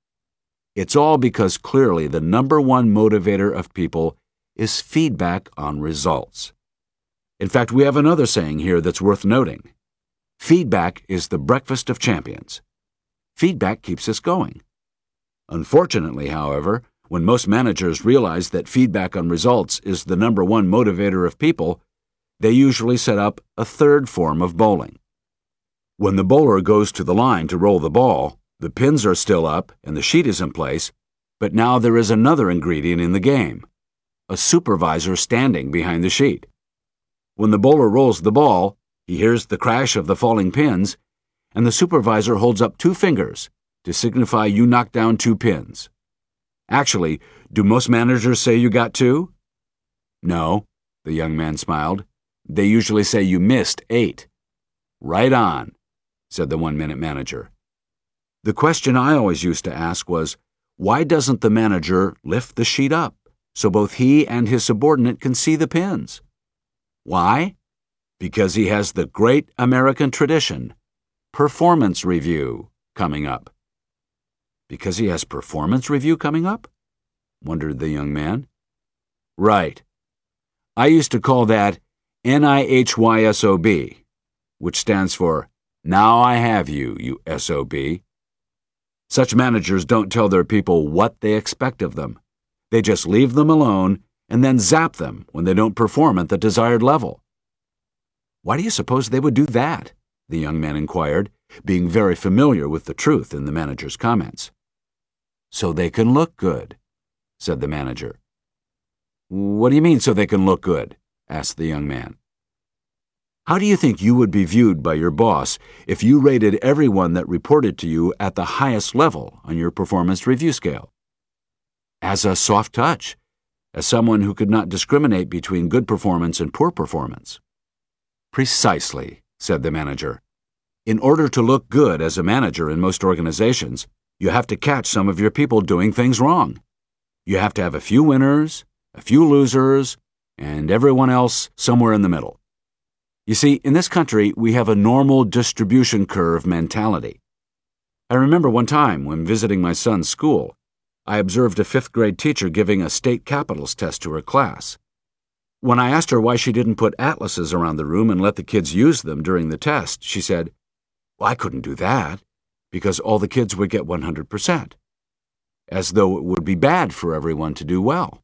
Speaker 1: It's all because clearly the number one motivator of people is feedback on results. In fact, we have another saying here that's worth noting. Feedback is the breakfast of champions. Feedback keeps us going. Unfortunately, however, when most managers realize that feedback on results is the number one motivator of people, they usually set up a third form of bowling. When the bowler goes to the line to roll the ball, the pins are still up and the sheet is in place, but now there is another ingredient in the game, a supervisor standing behind the sheet. When the bowler rolls the ball, he hears the crash of the falling pins, and the supervisor holds up 2 fingers to signify you knocked down 2 pins. Actually, do most managers say you got 2? No, the young man smiled. They usually say you missed 8. Right on, said the 1-minute manager. The question I always used to ask was, Why doesn't the manager lift the sheet up so both he and his subordinate can see the pins? Why? Because he has the great American tradition, performance review, coming up. Because he has performance review coming up? Wondered the young man. Right. I used to call that NIHYSOB, which stands for Now I Have You, you SOB. Such managers don't tell their people what they expect of them. They just leave them alone and then zap them when they don't perform at the desired level. Why do you suppose they would do that? The young man inquired, being very familiar with the truth in the manager's comments. So they can look good, said the manager. What do you mean, so they can look good? Asked the young man. How do you think you would be viewed by your boss if you rated everyone that reported to you at the highest level on your performance review scale? As a soft touch, as someone who could not discriminate between good performance and poor performance. Precisely, said the manager. In order to look good as a manager in most organizations, you have to catch some of your people doing things wrong. You have to have a few winners, a few losers, and everyone else somewhere in the middle. You see, in this country, we have a normal distribution curve mentality. I remember one time when visiting my son's school, I observed a fifth-grade teacher giving a state capitals test to her class. When I asked her why she didn't put atlases around the room and let the kids use them during the test, she said, "Well, I couldn't do that, because all the kids would get 100%, as though it would be bad for everyone to do well."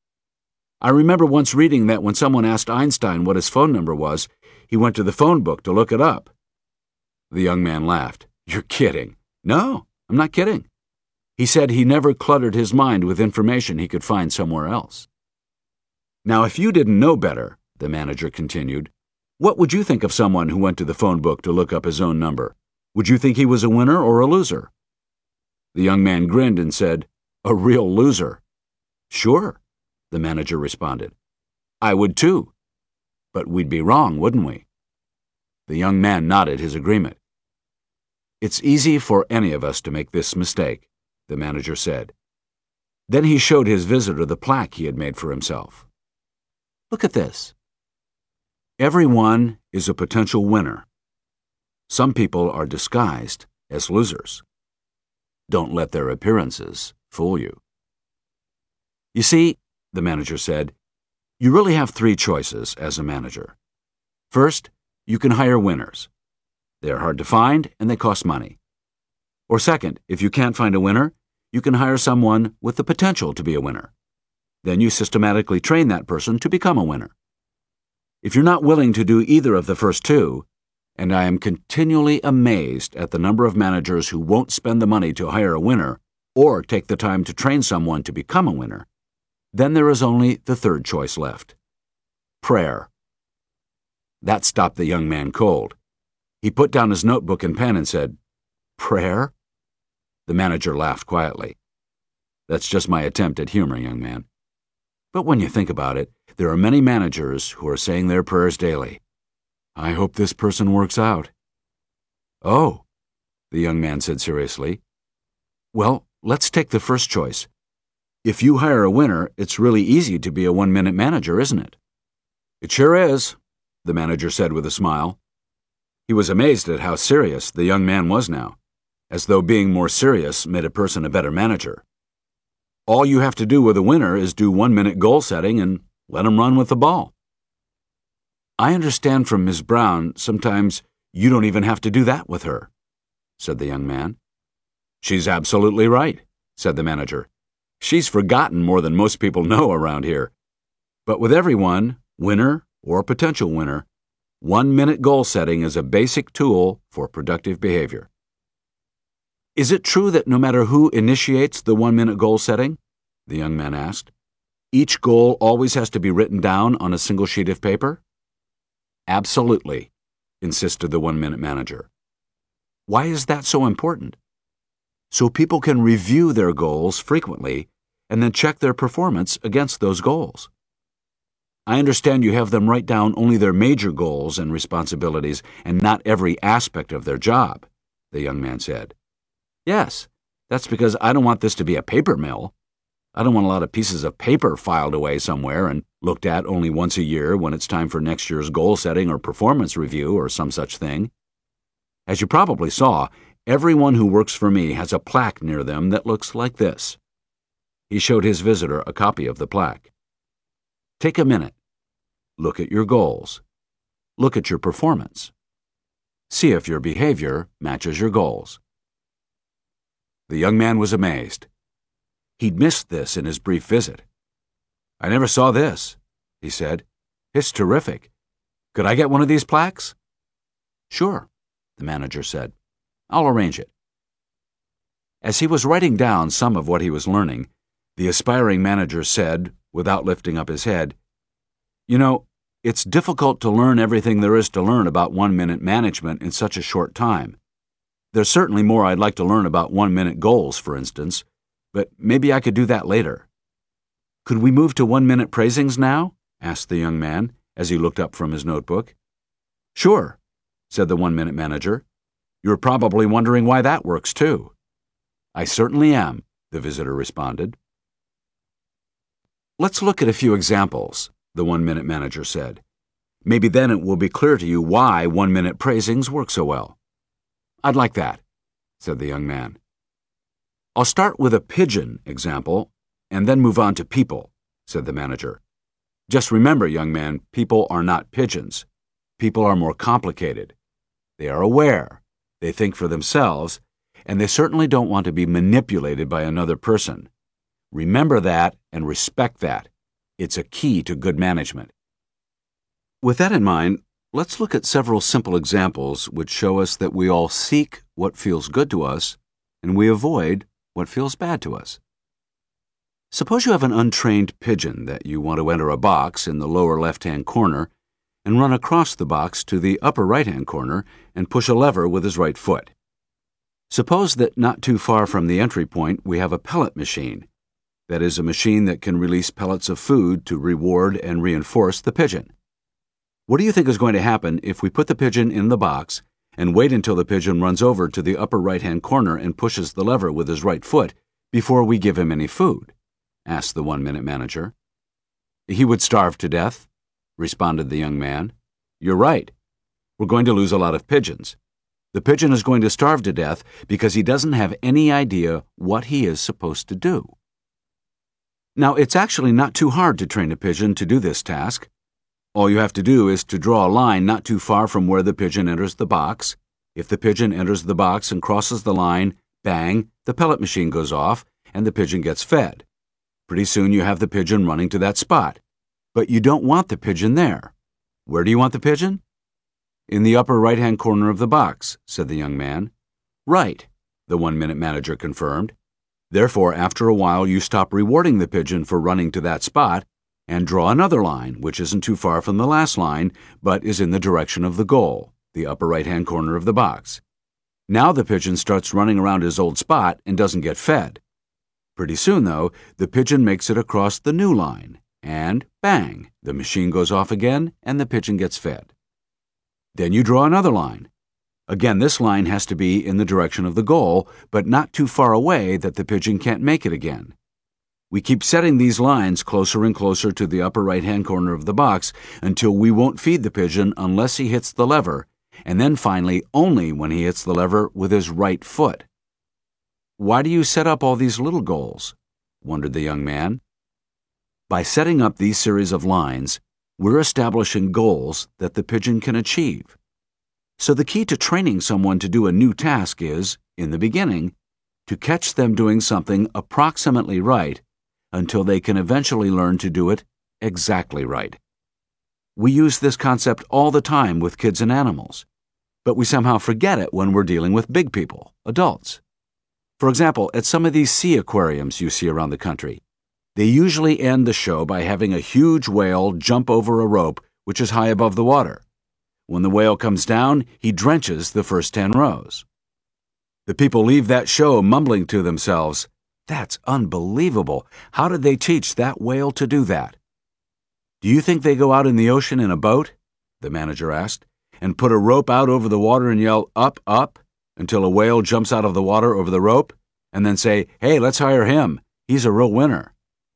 Speaker 1: I remember once reading that when someone asked Einstein what his phone number was, he went to the phone book to look it up. The young man laughed. "You're kidding." "No, I'm not kidding." He said he never cluttered his mind with information he could find somewhere else. Now, if you didn't know better, the manager continued, what would you think of someone who went to the phone book to look up his own number? Would you think he was a winner or a loser? The young man grinned and said, "A real loser." "Sure," the manager responded. "I would too. But we'd be wrong, wouldn't we?" The young man nodded his agreement. "It's easy for any of us to make this mistake," the manager said. Then he showed his visitor the plaque he had made for himself. "Look at this. Everyone is a potential winner. Some people are disguised as losers. Don't let their appearances fool you." You see, the manager said, you really have three choices as a manager. First, you can hire winners. They're hard to find and they cost money. Or second, if you can't find a winner, you can hire someone with the potential to be a winner. Then you systematically train that person to become a winner. If you're not willing to do either of the first two, and I am continually amazed at the number of managers who won't spend the money to hire a winner or take the time to train someone to become a winner, then there is only the third choice left: prayer. That stopped the young man cold. He put down his notebook and pen and said, "Prayer?" The manager laughed quietly. "That's just my attempt at humor, young man. But when you think about it, there are many managers who are saying their prayers daily. I hope this person works out." "Oh," the young man said seriously. "Well, let's take the first choice. If you hire a winner, it's really easy to be a one-minute manager, isn't it?" "It sure is," the manager said with a smile. He was amazed at how serious the young man was now, as though being more serious made a person a better manager. All you have to do with a winner is do 1-minute goal setting and let him run with the ball. "I understand from Ms. Brown sometimes you don't even have to do that with her," said the young man. "She's absolutely right," said the manager. "She's forgotten more than most people know around here. But with everyone, winner or potential winner, 1-minute goal setting is a basic tool for productive behavior." "Is it true that no matter who initiates the 1-minute goal setting?" the young man asked. "Each goal always has to be written down on a single sheet of paper?" "Absolutely," insisted the 1-minute manager. "Why is that so important?" "So people can review their goals frequently and then check their performance against those goals." "I understand you have them write down only their major goals and responsibilities and not every aspect of their job," the young man said. "Yes, That's because I don't want this to be a paper mill. I don't want a lot of pieces of paper filed away somewhere and looked at only once a year when it's time for next year's goal setting or performance review or some such thing. As you probably saw, everyone who works for me has a plaque near them that looks like this. He showed his visitor a copy of the plaque. Take a minute. Look at your goals. Look at your performance. See if your behavior matches your goals. The young man was amazed. He'd missed this in his brief visit. I never saw this, he said. It's terrific. Could I get one of these plaques? Sure, the manager said. I'll arrange it. As he was writing down some of what he was learning, the aspiring manager said, without lifting up his head, You know, it's difficult to learn everything there is to learn about 1-minute management in such a short time. There's certainly more I'd like to learn about 1-minute goals, for instance, but maybe I could do that later. Could we move to 1-minute praisings now? Asked the young man as he looked up from his notebook. Sure, said the 1-minute manager. You're probably wondering why that works too. I certainly am, the visitor responded. Let's look at a few examples, the 1-minute manager said. Maybe then it will be clear to you why 1-minute praisings work so well. I'd like that, said the young man. I'll start with a pigeon example and then move on to people, said the manager. Just remember, young man, people are not pigeons. People are more complicated. They are aware, they think for themselves, and they certainly don't want to be manipulated by another person. Remember that and respect that. It's a key to good management. With that in mind, let's look at several simple examples which show us that we all seek what feels good to us and we avoid what feels bad to us. Suppose you have an untrained pigeon that you want to enter a box in the lower left-hand corner and run across the box to the upper right-hand corner and push a lever with his right foot. Suppose that not too far from the entry point we have a pellet machine. That is, a machine that can release pellets of food to reward and reinforce the pigeon. What do you think is going to happen if we put the pigeon in the box and wait until the pigeon runs over to the upper right-hand corner and pushes the lever with his right foot before we give him any food? Asked the 1-minute manager. He would starve to death, responded the young man. You're right. We're going to lose a lot of pigeons. The pigeon is going to starve to death because he doesn't have any idea what he is supposed to do. Now, it's actually not too hard to train a pigeon to do this task. All you have to do is to draw a line not too far from where the pigeon enters the box. If the pigeon enters the box and crosses the line, bang, the pellet machine goes off and the pigeon gets fed. Pretty soon you have the pigeon running to that spot. But you don't want the pigeon there. Where do you want the pigeon? In the upper right-hand corner of the box, said the young man. Right, the 1-minute manager confirmed. Therefore, after a while, you stop rewarding the pigeon for running to that spot and draw another line, which isn't too far from the last line, but is in the direction of the goal, the upper right-hand corner of the box. Now the pigeon starts running around his old spot and doesn't get fed. Pretty soon, though, the pigeon makes it across the new line, and bang, the machine goes off again and the pigeon gets fed. Then you draw another line. Again, this line has to be in the direction of the goal, but not too far away that the pigeon can't make it again. We keep setting these lines closer and closer to the upper right-hand corner of the box until we won't feed the pigeon unless he hits the lever, and then finally only when he hits the lever with his right foot. Why do you set up all these little goals? Wondered the young man. By setting up these series of lines, we're establishing goals that the pigeon can achieve. So the key to training someone to do a new task is, in the beginning, to catch them doing something approximately right until they can eventually learn to do it exactly right. We use this concept all the time with kids and animals, but we somehow forget it when we're dealing with big people, adults. For example, at some of these sea aquariums you see around the country, they usually end the show by having a huge whale jump over a rope which is high above the water. When the whale comes down, he drenches the first 10 rows. The people leave that show mumbling to themselves, "That's unbelievable. How did they teach that whale to do that?" "Do you think they go out in the ocean in a boat?" the manager asked, "and put a rope out over the water and yell, 'Up, up,' until a whale jumps out of the water over the rope? and then say, "Hey, let's hire him. He's a real winner."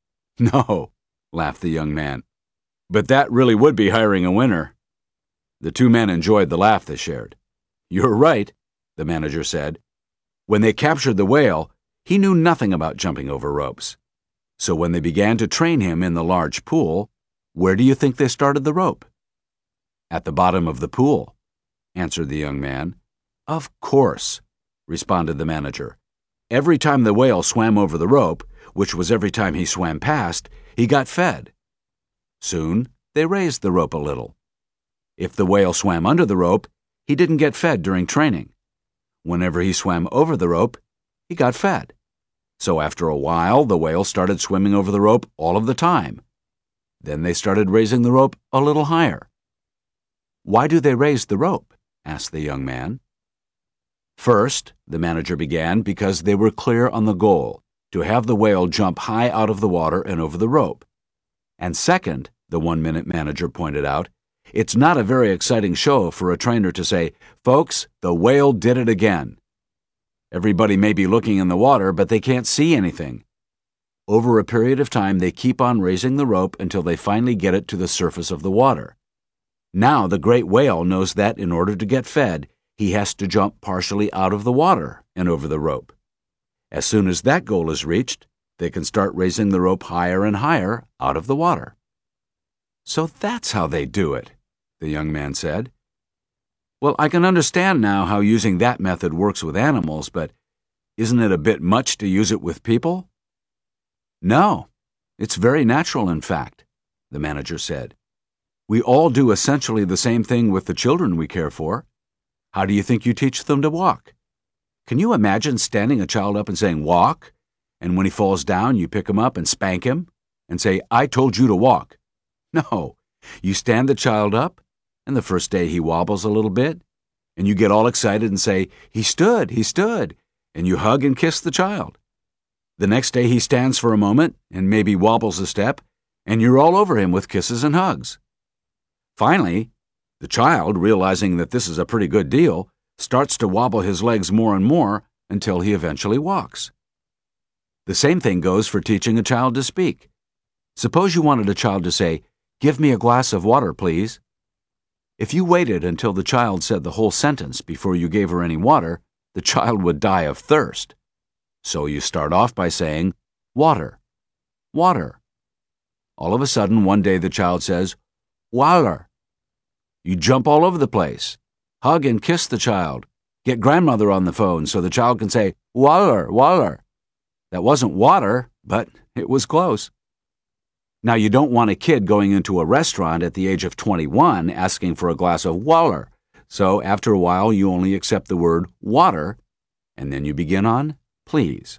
Speaker 1: "No," laughed the young man. "But that really would be hiring a winner." The two men enjoyed the laugh they shared. "You're right," the manager said. "When they captured the whale, he knew nothing about jumping over ropes. So when they began to train him in the large pool, where do you think they started the rope?" "At the bottom of the pool," answered the young man. "Of course," responded the manager. "Every time the whale swam over the rope, which was every time he swam past, he got fed. Soon, they raised the rope a little. If the whale swam under the rope, he didn't get fed during training. Whenever he swam over the rope, he got fed. So after a while, the whale started swimming over the rope all of the time. Then they started raising the rope a little higher." "Why do they raise the rope?" asked the young man. "First," the manager began, "because they were clear on the goal, to have the whale jump high out of the water and over the rope. And second," the 1-minute manager pointed out, "it's not a very exciting show for a trainer to say, 'Folks, the whale did it again.' Everybody may be looking in the water, but they can't see anything. Over a period of time, they keep on raising the rope until they finally get it to the surface of the water. Now the great whale knows that in order to get fed, he has to jump partially out of the water and over the rope. As soon as that goal is reached, they can start raising the rope higher and higher out of the water." "So that's how they do it," the young man said. "Well, I can understand now how using that method works with animals, but isn't it a bit much to use it with people?" "No, it's very natural, in fact," the manager said. "We all do essentially the same thing with the children we care for. How do you think you teach them to walk? Can you imagine standing a child up and saying, 'Walk,' and when he falls down, you pick him up and spank him and say, 'I told you to walk'? No, you stand the child up, and the first day he wobbles a little bit, and you get all excited and say, 'He stood, and you hug and kiss the child. The next day he stands for a moment and maybe wobbles a step, and you're all over him with kisses and hugs. Finally, the child, realizing that this is a pretty good deal, starts to wobble his legs more and more until he eventually walks. The same thing goes for teaching a child to speak. Suppose you wanted a child to say, 'Give me a glass of water, please.' If you waited until the child said the whole sentence before you gave her any water, the child would die of thirst. So you start off by saying, 'Water, water.' All of a sudden, one day the child says, 'Water.' You jump all over the place. Hug and kiss the child. Get grandmother on the phone so the child can say, 'Water, water.' That wasn't water, but it was close. Now, you don't want a kid going into a restaurant at the age of 21 asking for a glass of water, so after a while you only accept the word water, and then you begin on please.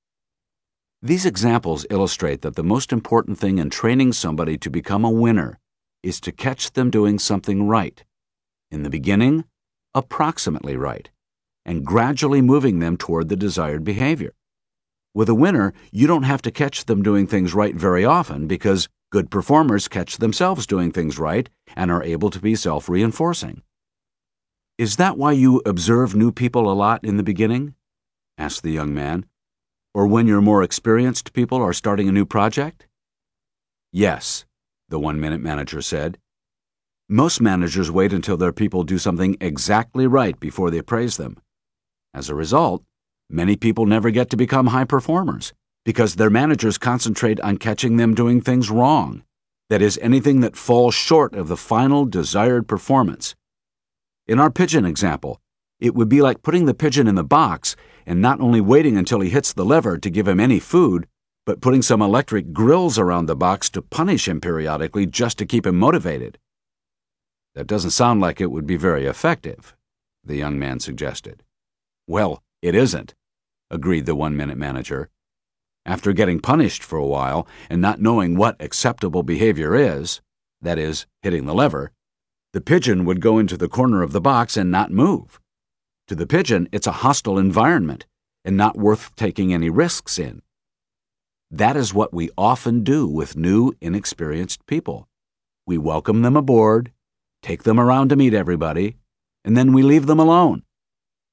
Speaker 1: These examples illustrate that the most important thing in training somebody to become a winner is to catch them doing something right. In the beginning, approximately right, and gradually moving them toward the desired behavior. With a winner, you don't have to catch them doing things right very often because good performers catch themselves doing things right and are able to be self-reinforcing. "Is that why you observe new people a lot in the beginning?" asked the young man. "Or when your more experienced people are starting a new project?" "Yes," the 1-minute manager said. "Most managers wait until their people do something exactly right before they praise them. As a result, many people never get to become high performers because their managers concentrate on catching them doing things wrong. That is, anything that falls short of the final desired performance. In our pigeon example, it would be like putting the pigeon in the box and not only waiting until he hits the lever to give him any food, but putting some electric grills around the box to punish him periodically just to keep him motivated. That doesn't sound like it would be very effective," the young man suggested. "Well, it isn't," agreed the 1-minute manager. "After getting punished for a while and not knowing what acceptable behavior is, that is, hitting the lever, the pigeon would go into the corner of the box and not move. To the pigeon, it's a hostile environment and not worth taking any risks in. That is what we often do with new, inexperienced people. We welcome them aboard, take them around to meet everybody, and then we leave them alone.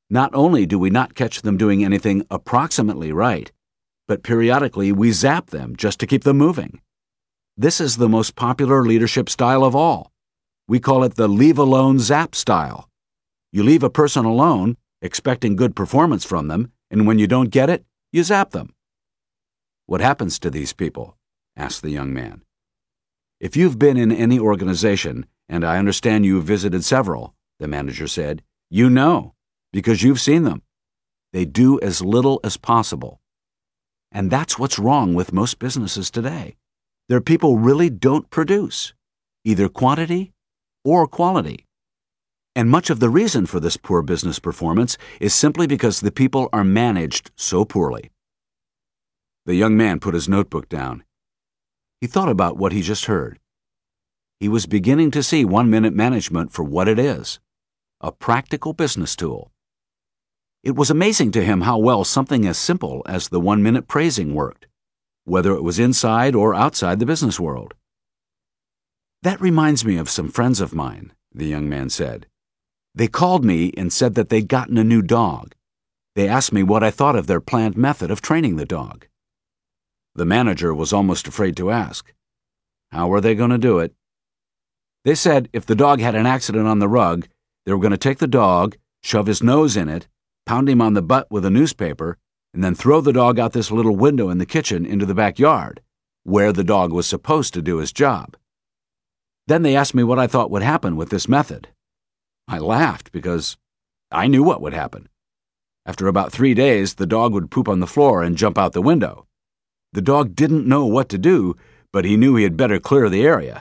Speaker 1: Not only do we not catch them doing anything approximately right, but periodically we zap them just to keep them moving. This is the most popular leadership style of all. We call it the leave-alone zap style. You leave a person alone, expecting good performance from them, and when you don't get it, you zap them. What happens to these people? Asked the young man. If you've been in any organization, and I understand you've visited several, the manager said, you know, because you've seen them. They do as little as possible. And that's what's wrong with most businesses today. Their people really don't produce, either quantity or quality. And much of the reason for this poor business performance is simply because the people are managed so poorly. The young man put his notebook down. He thought about what he just heard. He was beginning to see 1-minute management for what it is, a practical business tool. It was amazing to him how well something as simple as the 1-minute praising worked, whether it was inside or outside the business world. That reminds me of some friends of mine, the young man said. They called me and said that they'd gotten a new dog. They asked me what I thought of their planned method of training the dog. The manager was almost afraid to ask. How were they going to do it? They said if the dog had an accident on the rug, they were going to take the dog, shove his nose in it, pound him on the butt with a newspaper, and then throw the dog out this little window in the kitchen into the backyard, where the dog was supposed to do his job. Then they asked me what I thought would happen with this method. I laughed because I knew what would happen. After about 3 days, the dog would poop on the floor and jump out the window. The dog didn't know what to do, but he knew he had better clear the area.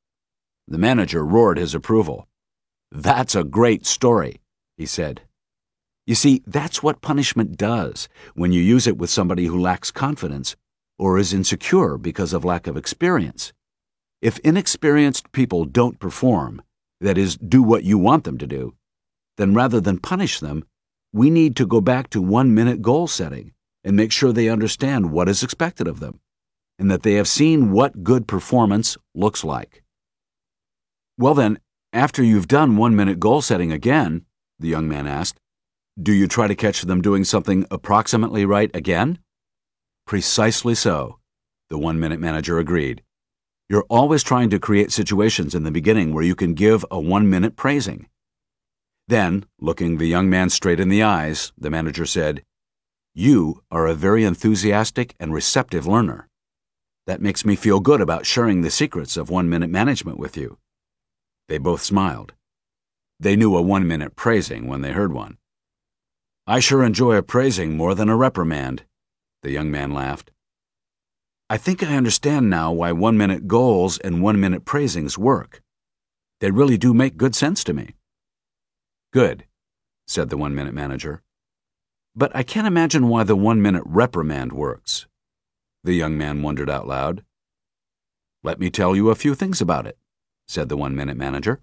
Speaker 1: The manager roared his approval. That's a great story, he said. You see, that's what punishment does when you use it with somebody who lacks confidence or is insecure because of lack of experience. If inexperienced people don't perform, that is, do what you want them to do, then rather than punish them, we need to go back to 1-minute goal setting and make sure they understand what is expected of them, and that they have seen what good performance looks like. Well then, after you've done 1-minute goal setting again, the young man asked, do you try to catch them doing something approximately right again? Precisely so, the 1-minute manager agreed. You're always trying to create situations in the beginning where you can give a 1-minute praising. Then, looking the young man straight in the eyes, the manager said, you are a very enthusiastic and receptive learner. That makes me feel good about sharing the secrets of 1-minute management with you. They both smiled. They knew a 1-minute praising when they heard one. I sure enjoy a praising more than a reprimand, the young man laughed. I think I understand now why 1-minute goals and 1-minute praisings work. They really do make good sense to me. Good, said the 1-minute manager. But I can't imagine why the 1-minute reprimand works. The young man wondered out loud. Let me tell you a few things about it, said the 1-minute manager.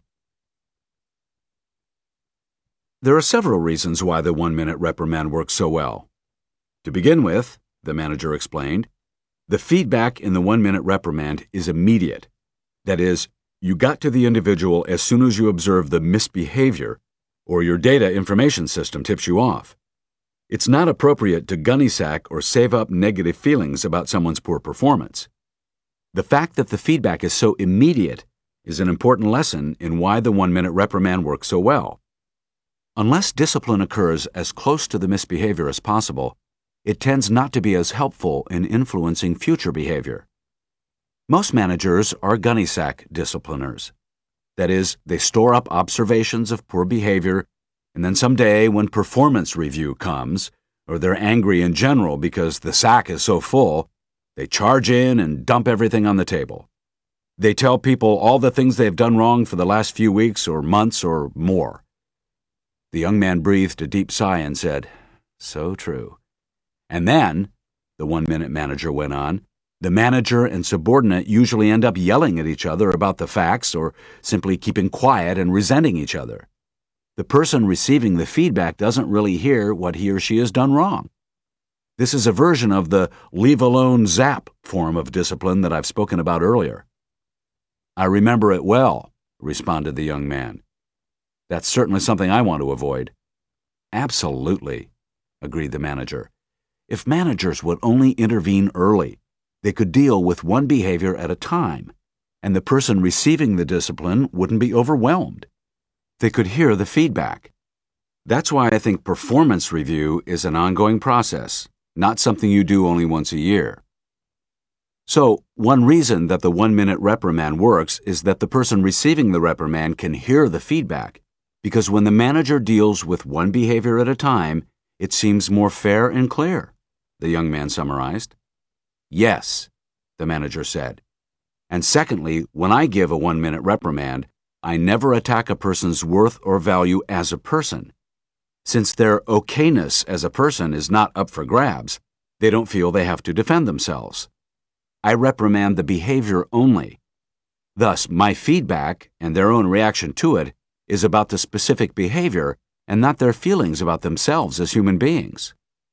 Speaker 1: There are several reasons why the 1-minute reprimand works so well. To begin with, the manager explained, the feedback in the 1-minute reprimand is immediate. That is, you got to the individual as soon as you observe the misbehavior or your data information system tips you off. It's not appropriate to gunny sack or save up negative feelings about someone's poor performance. The fact that the feedback is so immediate is an important lesson in why the 1-minute reprimand works so well. Unless discipline occurs as close to the misbehavior as possible, it tends not to be as helpful in influencing future behavior. Most managers are gunny sack discipliners. That is, they store up observations of poor behavior, and then someday when performance review comes, or they're angry in general because the sack is so full, they charge in and dump everything on the table. They tell people all the things they've done wrong for the last few weeks or months or more. The young man breathed a deep sigh and said, So true. And then, the 1-minute manager went on, the manager and subordinate usually end up yelling at each other about the facts or simply keeping quiet and resenting each other. The person receiving the feedback doesn't really hear what he or she has done wrong. This is a version of the leave-alone zap form of discipline that I've spoken about earlier. I remember it well, responded the young man. That's certainly something I want to avoid. Absolutely, agreed the manager. If managers would only intervene early, they could deal with one behavior at a time, and the person receiving the discipline wouldn't be overwhelmed. They could hear the feedback. That's why I think performance review is an ongoing process, not something you do only once a year. So, one reason that the 1-minute reprimand works is that the person receiving the reprimand can hear the feedback, because when the manager deals with one behavior at a time, it seems more fair and clear, the young man summarized. Yes, the manager said. And secondly, when I give a 1-minute reprimand, I never attack a person's worth or value as a person. Since their okayness as a person is not up for grabs, they don't feel they have to defend themselves. I reprimand the behavior only. Thus, my feedback and their own reaction to it is about the specific behavior and not their feelings about themselves as human beings.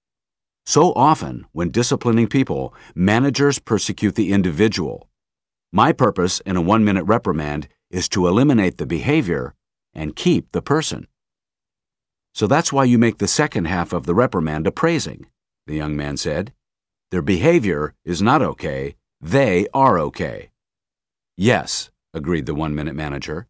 Speaker 1: So often, when disciplining people, managers persecute the individual. My purpose in a 1-minute reprimand is to eliminate the behavior and keep the person. So that's why you make the second half of the reprimand appraising, the young man said. Their behavior is not okay, they are okay. Yes, agreed the 1-minute manager.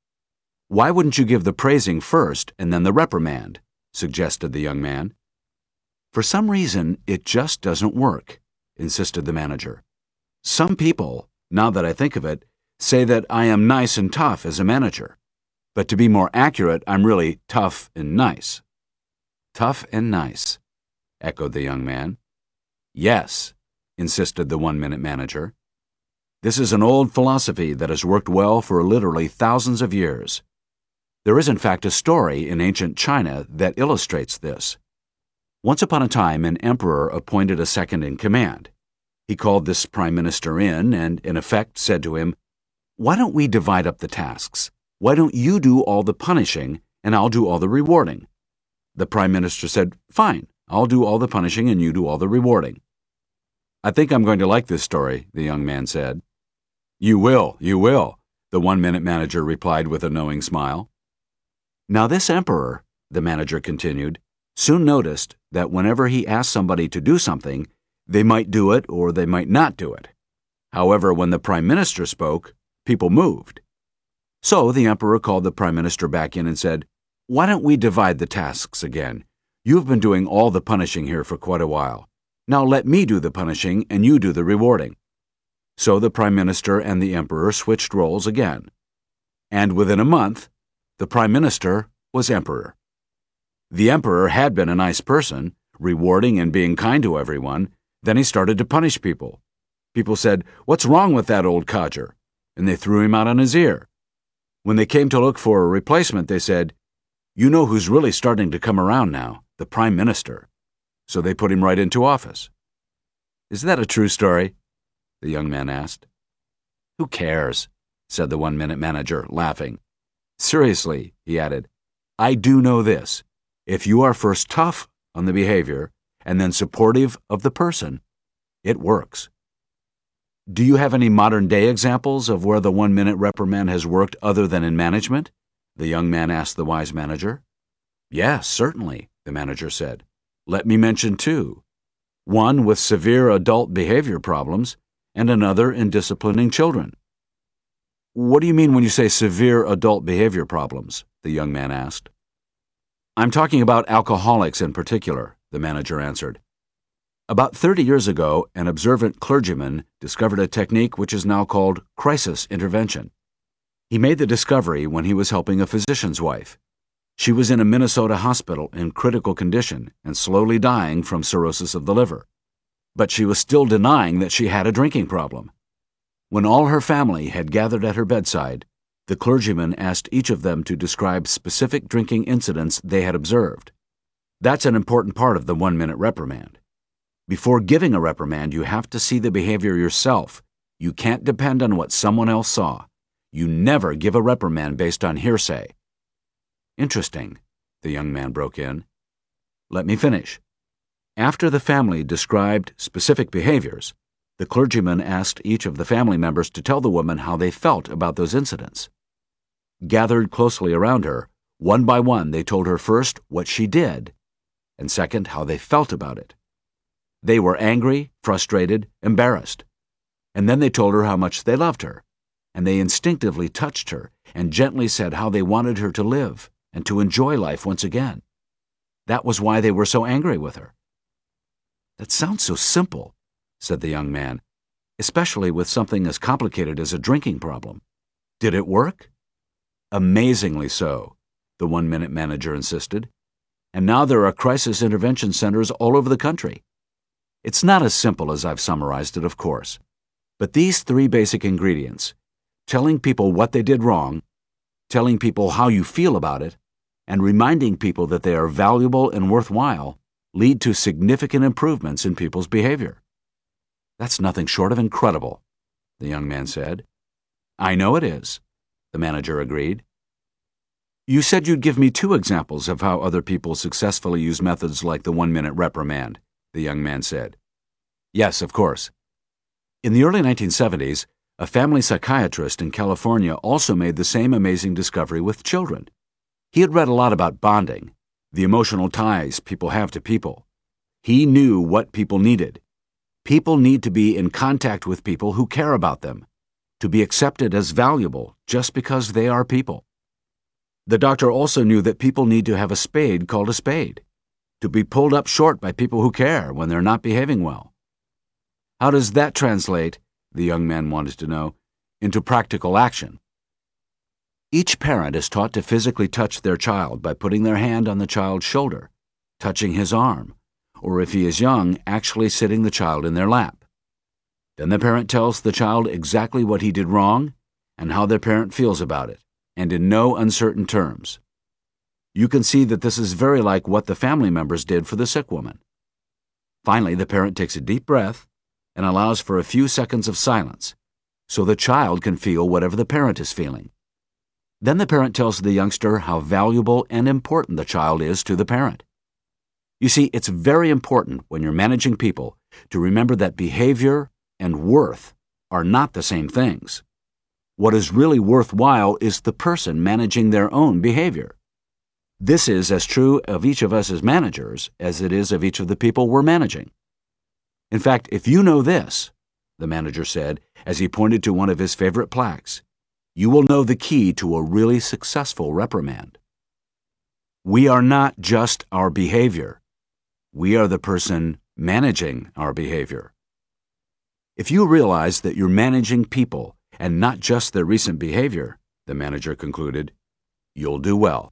Speaker 1: Why wouldn't you give the praising first and then the reprimand? Suggested the young man. For some reason, it just doesn't work, insisted the manager. Some people, now that I think of it, say that I am nice and tough as a manager. But to be more accurate, I'm really tough and nice. Tough and nice, echoed the young man. Yes, insisted the 1-minute manager. This is an old philosophy that has worked well for literally thousands of years. There is in fact a story in ancient China that illustrates this. Once upon a time, an emperor appointed a second-in-command. He called this prime minister in effect, said to him, "Why don't we divide up the tasks? Why don't you do all the punishing, and I'll do all the rewarding?" The prime minister said, "Fine, I'll do all the punishing and you do all the rewarding." "I think I'm going to like this story," the young man said. You will, the 1-minute manager replied with a knowing smile. Now this emperor, the manager continued, soon noticed that whenever he asked somebody to do something, they might do it or they might not do it. However, when the prime minister spoke, people moved. So the emperor called the prime minister back in and said, "Why don't we divide the tasks again? You've been doing all the punishing here for quite a while. Now let me do the punishing and you do the rewarding." So the prime minister and the emperor switched roles again. And within a month, the prime minister was emperor. The emperor had been a nice person, rewarding and being kind to everyone. Then he started to punish people. People said, "What's wrong with that old codger?" And they threw him out on his ear. When they came to look for a replacement, they said, "You know who's really starting to come around now? The prime minister." So they put him right into office. Is that a true story? The young man asked. Who cares? Said the 1-minute manager, laughing. Seriously, he added, I do know this. If you are first tough on the behavior and then supportive of the person, it works. Do you have any modern-day examples of where the 1-minute reprimand has worked other than in management? The young man asked the wise manager. Yes, certainly, the manager said. Let me mention two. One with severe adult behavior problems and another in disciplining children. What do you mean when you say severe adult behavior problems? The young man asked. I'm talking about alcoholics in particular, the manager answered. About 30 years ago, an observant clergyman discovered a technique which is now called crisis intervention. He made the discovery when he was helping a physician's wife. She was in a Minnesota hospital in critical condition and slowly dying from cirrhosis of the liver. But she was still denying that she had a drinking problem. When all her family had gathered at her bedside, the clergyman asked each of them to describe specific drinking incidents they had observed. That's an important part of the 1-minute reprimand. Before giving a reprimand, you have to see the behavior yourself. You can't depend on what someone else saw. You never give a reprimand based on hearsay. Interesting, the young man broke in. Let me finish. After the family described specific behaviors, the clergyman asked each of the family members to tell the woman how they felt about those incidents. Gathered closely around her, One by one, they told her first what she did, and second, how they felt about it. They were angry, frustrated, embarrassed. And then they told her how much they loved her, and they instinctively touched her and gently said how they wanted her to live and to enjoy life once again. That was why they were so angry with her. "That sounds so simple," said the young man, "especially with something as complicated as a drinking problem. Did it work?" "Amazingly so," the one-minute manager insisted. "And now there are crisis intervention centers all over the country. It's not as simple as I've summarized it, of course. But these three basic ingredients, telling people what they did wrong, telling people how you feel about it, and reminding people that they are valuable and worthwhile, lead to significant improvements in people's behavior." "That's nothing short of incredible," the young man said. "I know it is," the manager agreed. "You said you'd give me 2 examples of how other people successfully use methods like the one-minute reprimand," the young man said. "Yes, of course. In the early 1970s, a family psychiatrist in California also made the same amazing discovery with children. He had read a lot about bonding, the emotional ties people have to people. He knew what people needed. People need to be in contact with people who care about them, to be accepted as valuable just because they are people. The doctor also knew that people need to have a spade called a spade, to be pulled up short by people who care when they're not behaving well. How does that translate, the young man wanted to know, into practical action? Each parent is taught to physically touch their child by putting their hand on the child's shoulder, touching his arm, or if he is young, actually sitting the child in their lap. Then the parent tells the child exactly what he did wrong and how their parent feels about it, and in no uncertain terms. You can see that this is very like what the family members did for the sick woman. Finally, the parent takes a deep breath and allows for a few seconds of silence, so the child can feel whatever the parent is feeling. Then the parent tells the youngster how valuable and important the child is to the parent. You see, it's very important when you're managing people to remember that behavior and worth are not the same things. What is really worthwhile is the person managing their own behavior. This is as true of each of us as managers as it is of each of the people we're managing. In fact, if you know this, the manager said as he pointed to one of his favorite plaques, you will know the key to a really successful reprimand. We are not just our behavior. We are the person managing our behavior. If you realize that you're managing people and not just their recent behavior, the manager concluded, you'll do well.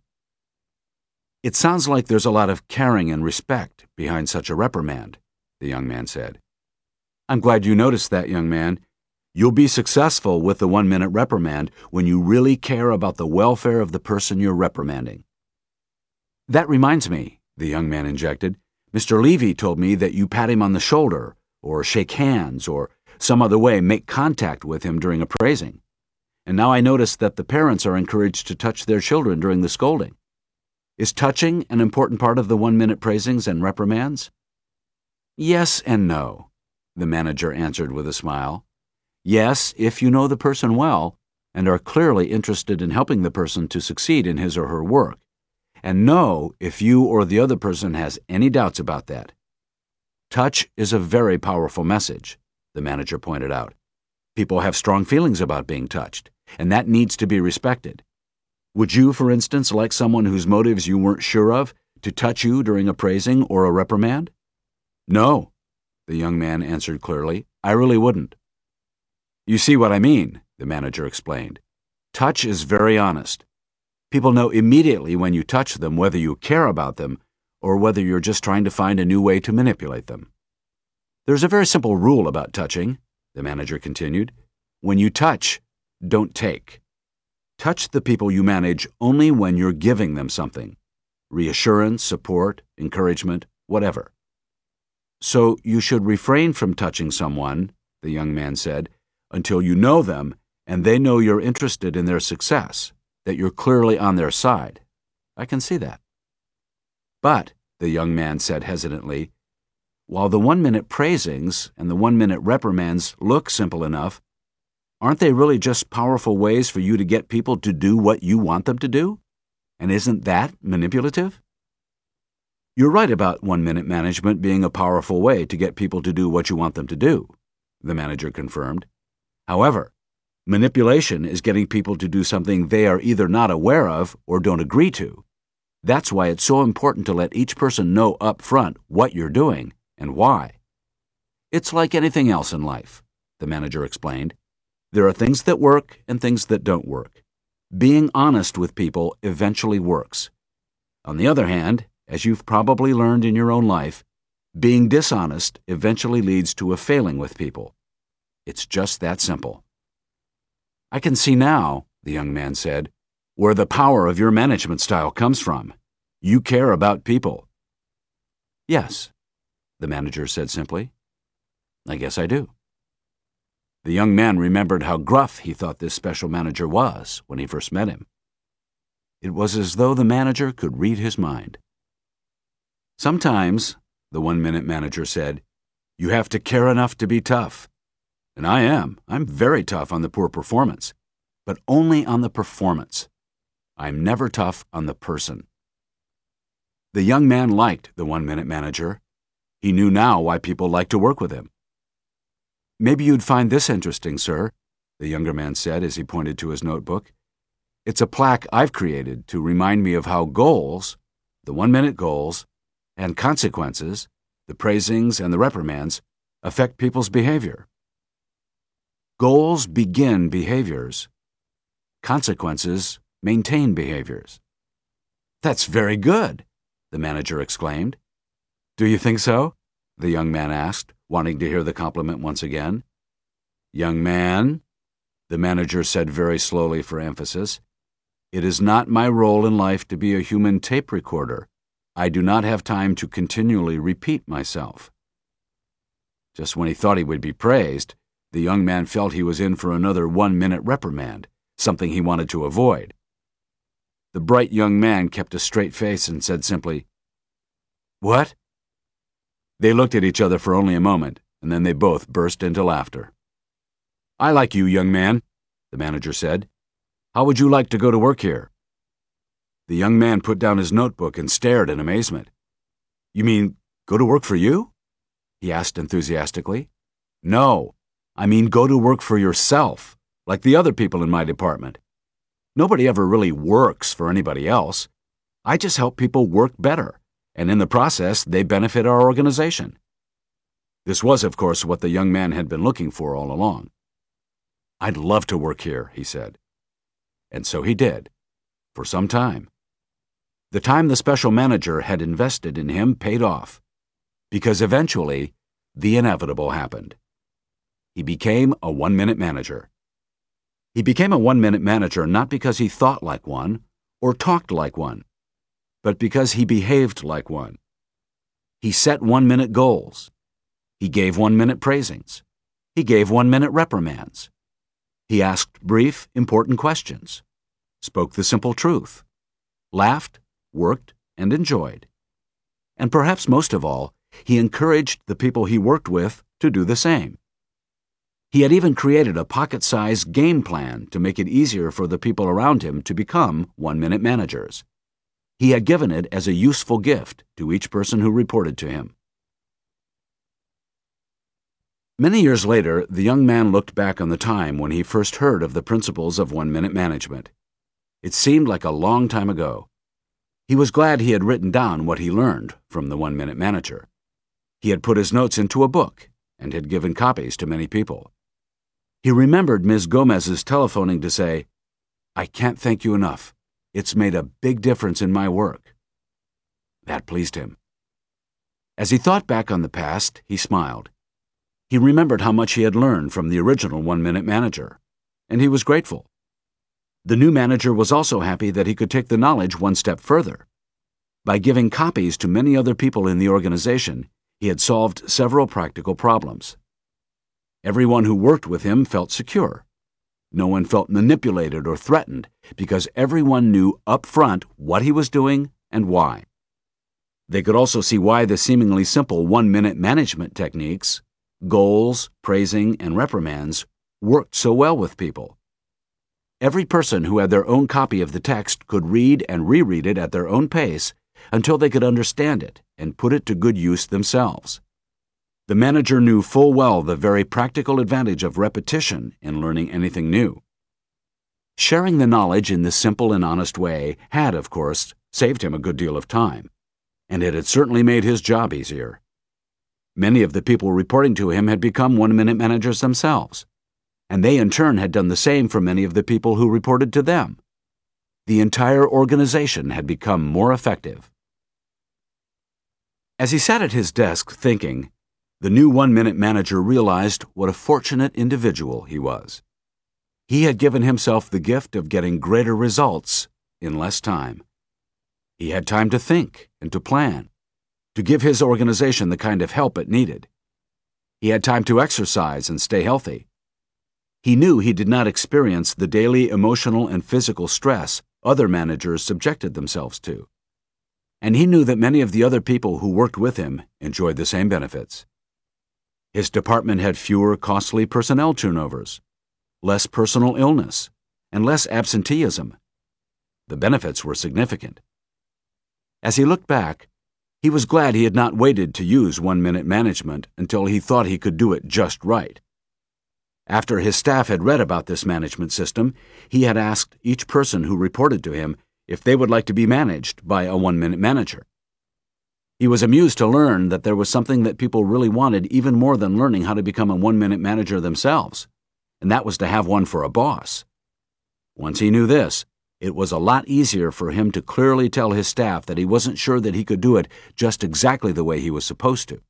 Speaker 1: It sounds like there's a lot of caring and respect behind such a reprimand, the young man said. I'm glad you noticed that, young man. You'll be successful with the one-minute reprimand when you really care about the welfare of the person you're reprimanding. That reminds me, the young man injected. Mr. Levy told me that you pat him on the shoulder, or shake hands, or some other way make contact with him during appraising. And now I notice that the parents are encouraged to touch their children during the scolding. Is touching an important part of the one-minute praisings and reprimands? Yes and no, the manager answered with a smile. Yes, if you know the person well and are clearly interested in helping the person to succeed in his or her work. And no, if you or the other person has any doubts about that. Touch is a very powerful message, the manager pointed out. People have strong feelings about being touched, and that needs to be respected. Would you, for instance, like someone whose motives you weren't sure of to touch you during a praising or a reprimand? No, the young man answered clearly. I really wouldn't. You see what I mean, the manager explained. Touch is very honest. People know immediately when you touch them whether you care about them or whether you're just trying to find a new way to manipulate them. There's a very simple rule about touching, the manager continued. When you touch, don't take. Touch the people you manage only when you're giving them something. Reassurance, support, encouragement, whatever. So you should refrain from touching someone, the young man said, until you know them and they know you're interested in their success, that you're clearly on their side. I can see that. But, the young man said hesitantly, while the one-minute praisings and the one-minute reprimands look simple enough, aren't they really just powerful ways for you to get people to do what you want them to do? And isn't that manipulative? You're right about 1-minute management being a powerful way to get people to do what you want them to do, the manager confirmed. However, manipulation is getting people to do something they are either not aware of or don't agree to. That's why it's so important to let each person know up front what you're doing and why. It's like anything else in life, the manager explained. There are things that work and things that don't work. Being honest with people eventually works. On the other hand, as you've probably learned in your own life, being dishonest eventually leads to a failing with people. It's just that simple. I can see now, the young man said, where the power of your management style comes from. You care about people. Yes, the manager said simply. I guess I do. The young man remembered how gruff he thought this special manager was when he first met him. It was as though the manager could read his mind. Sometimes, the 1-minute manager said, you have to care enough to be tough. And I am. I'm very tough on the poor performance, but only on the performance. I'm never tough on the person. The young man liked the 1-minute manager. He knew now why people liked to work with him. Maybe you'd find this interesting, sir, the younger man said as he pointed to his notebook. It's a plaque I've created to remind me of how goals, the 1-minute goals, and consequences, the praisings and the reprimands, affect people's behavior. Goals begin behaviors. Consequences maintain behaviors. That's very good, the manager exclaimed. Do you think so? The young man asked, wanting to hear the compliment once again. Young man, the manager said very slowly for emphasis, it is not my role in life to be a human tape recorder. I do not have time to continually repeat myself. Just when he thought he would be praised, the young man felt he was in for another 1-minute reprimand, something he wanted to avoid. The bright young man kept a straight face and said simply, What? They looked at each other for only a moment, and then they both burst into laughter. I like you, young man, the manager said. How would you like to go to work here? The young man put down his notebook and stared in amazement. You mean go to work for you? He asked enthusiastically. No, I mean go to work for yourself, like the other people in my department. Nobody ever really works for anybody else. I just help people work better, and in the process, they benefit our organization. This was, of course, what the young man had been looking for all along. I'd love to work here, he said. And so he did, for some time. The time the special manager had invested in him paid off, because eventually, the inevitable happened. He became a 1-minute manager. He became a 1-minute manager not because he thought like one or talked like one, but because he behaved like one. He set 1-minute goals. He gave 1-minute praisings. He gave 1-minute reprimands. He asked brief, important questions, spoke the simple truth, laughed, worked, and enjoyed. And perhaps most of all, he encouraged the people he worked with to do the same. He had even created a pocket-sized game plan to make it easier for the people around him to become 1-minute managers. He had given it as a useful gift to each person who reported to him. Many years later, the young man looked back on the time when he first heard of the principles of 1-minute management. It seemed like a long time ago. He was glad he had written down what he learned from the 1-minute manager. He had put his notes into a book and had given copies to many people. He remembered Ms. Gomez's telephoning to say, I can't thank you enough. It's made a big difference in my work. That pleased him. As he thought back on the past, he smiled. He remembered how much he had learned from the original 1-minute manager, and he was grateful. The new manager was also happy that he could take the knowledge one step further. By giving copies to many other people in the organization, he had solved several practical problems. Everyone who worked with him felt secure. No one felt manipulated or threatened because everyone knew up front what he was doing and why. They could also see why the seemingly simple 1-minute management techniques, goals, praising, and reprimands, worked so well with people. Every person who had their own copy of the text could read and reread it at their own pace until they could understand it and put it to good use themselves. The manager knew full well the very practical advantage of repetition in learning anything new. Sharing the knowledge in this simple and honest way had, of course, saved him a good deal of time, and it had certainly made his job easier. Many of the people reporting to him had become one-minute managers themselves, and they in turn had done the same for many of the people who reported to them. The entire organization had become more effective. As he sat at his desk thinking, the new one-minute manager realized what a fortunate individual he was. He had given himself the gift of getting greater results in less time. He had time to think and to plan, to give his organization the kind of help it needed. He had time to exercise and stay healthy. He knew he did not experience the daily emotional and physical stress other managers subjected themselves to. And he knew that many of the other people who worked with him enjoyed the same benefits. His department had fewer costly personnel turnovers, less personal illness, and less absenteeism. The benefits were significant. As he looked back, he was glad he had not waited to use one-minute management until he thought he could do it just right. After his staff had read about this management system, he had asked each person who reported to him if they would like to be managed by a one-minute manager. He was amused to learn that there was something that people really wanted even more than learning how to become a one-minute manager themselves, and that was to have one for a boss. Once he knew this, it was a lot easier for him to clearly tell his staff that he wasn't sure that he could do it just exactly the way he was supposed to.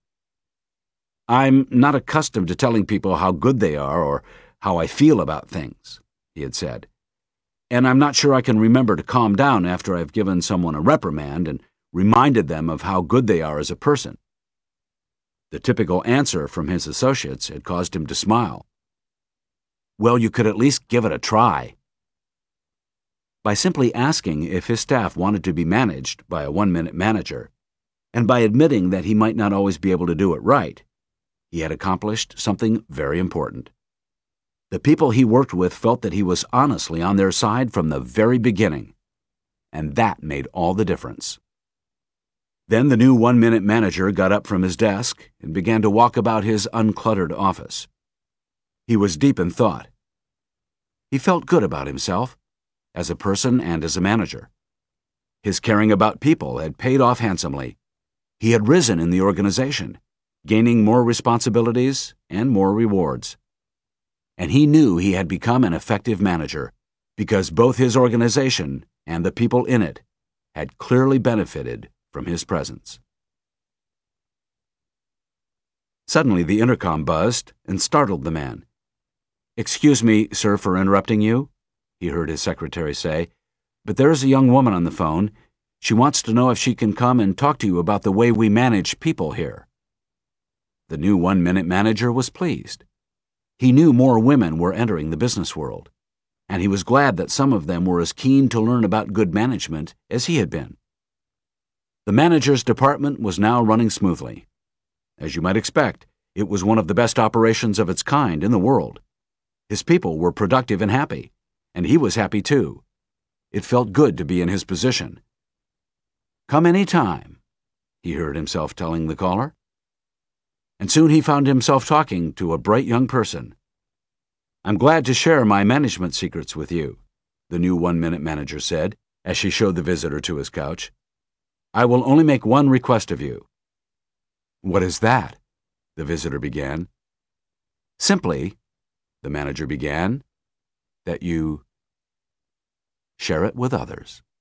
Speaker 1: "I'm not accustomed to telling people how good they are or how I feel about things," he had said, "and I'm not sure I can remember to calm down after I've given someone a reprimand and reminded them of how good they are as a person." The typical answer from his associates had caused him to smile. "Well, you could at least give it a try." By simply asking if his staff wanted to be managed by a one-minute manager, and by admitting that he might not always be able to do it right, he had accomplished something very important. The people he worked with felt that he was honestly on their side from the very beginning, and that made all the difference. Then the new one-minute manager got up from his desk and began to walk about his uncluttered office. He was deep in thought. He felt good about himself, as a person and as a manager. His caring about people had paid off handsomely. He had risen in the organization, gaining more responsibilities and more rewards. And he knew he had become an effective manager because both his organization and the people in it had clearly benefited from his presence. Suddenly the intercom buzzed and startled the man. "Excuse me, sir, for interrupting you," he heard his secretary say, "but there is a young woman on the phone. She wants to know if she can come and talk to you about the way we manage people here." The new one-minute manager was pleased. He knew more women were entering the business world, and he was glad that some of them were as keen to learn about good management as he had been. The manager's department was now running smoothly. As you might expect, it was one of the best operations of its kind in the world. His people were productive and happy, and he was happy too. It felt good to be in his position. "Come any time," he heard himself telling the caller. And soon he found himself talking to a bright young person. "I'm glad to share my management secrets with you," the new one-minute manager said, as she showed the visitor to his couch. "I will only make one request of you." "What is that?" the visitor began. "Simply," the manager began, "that you share it with others."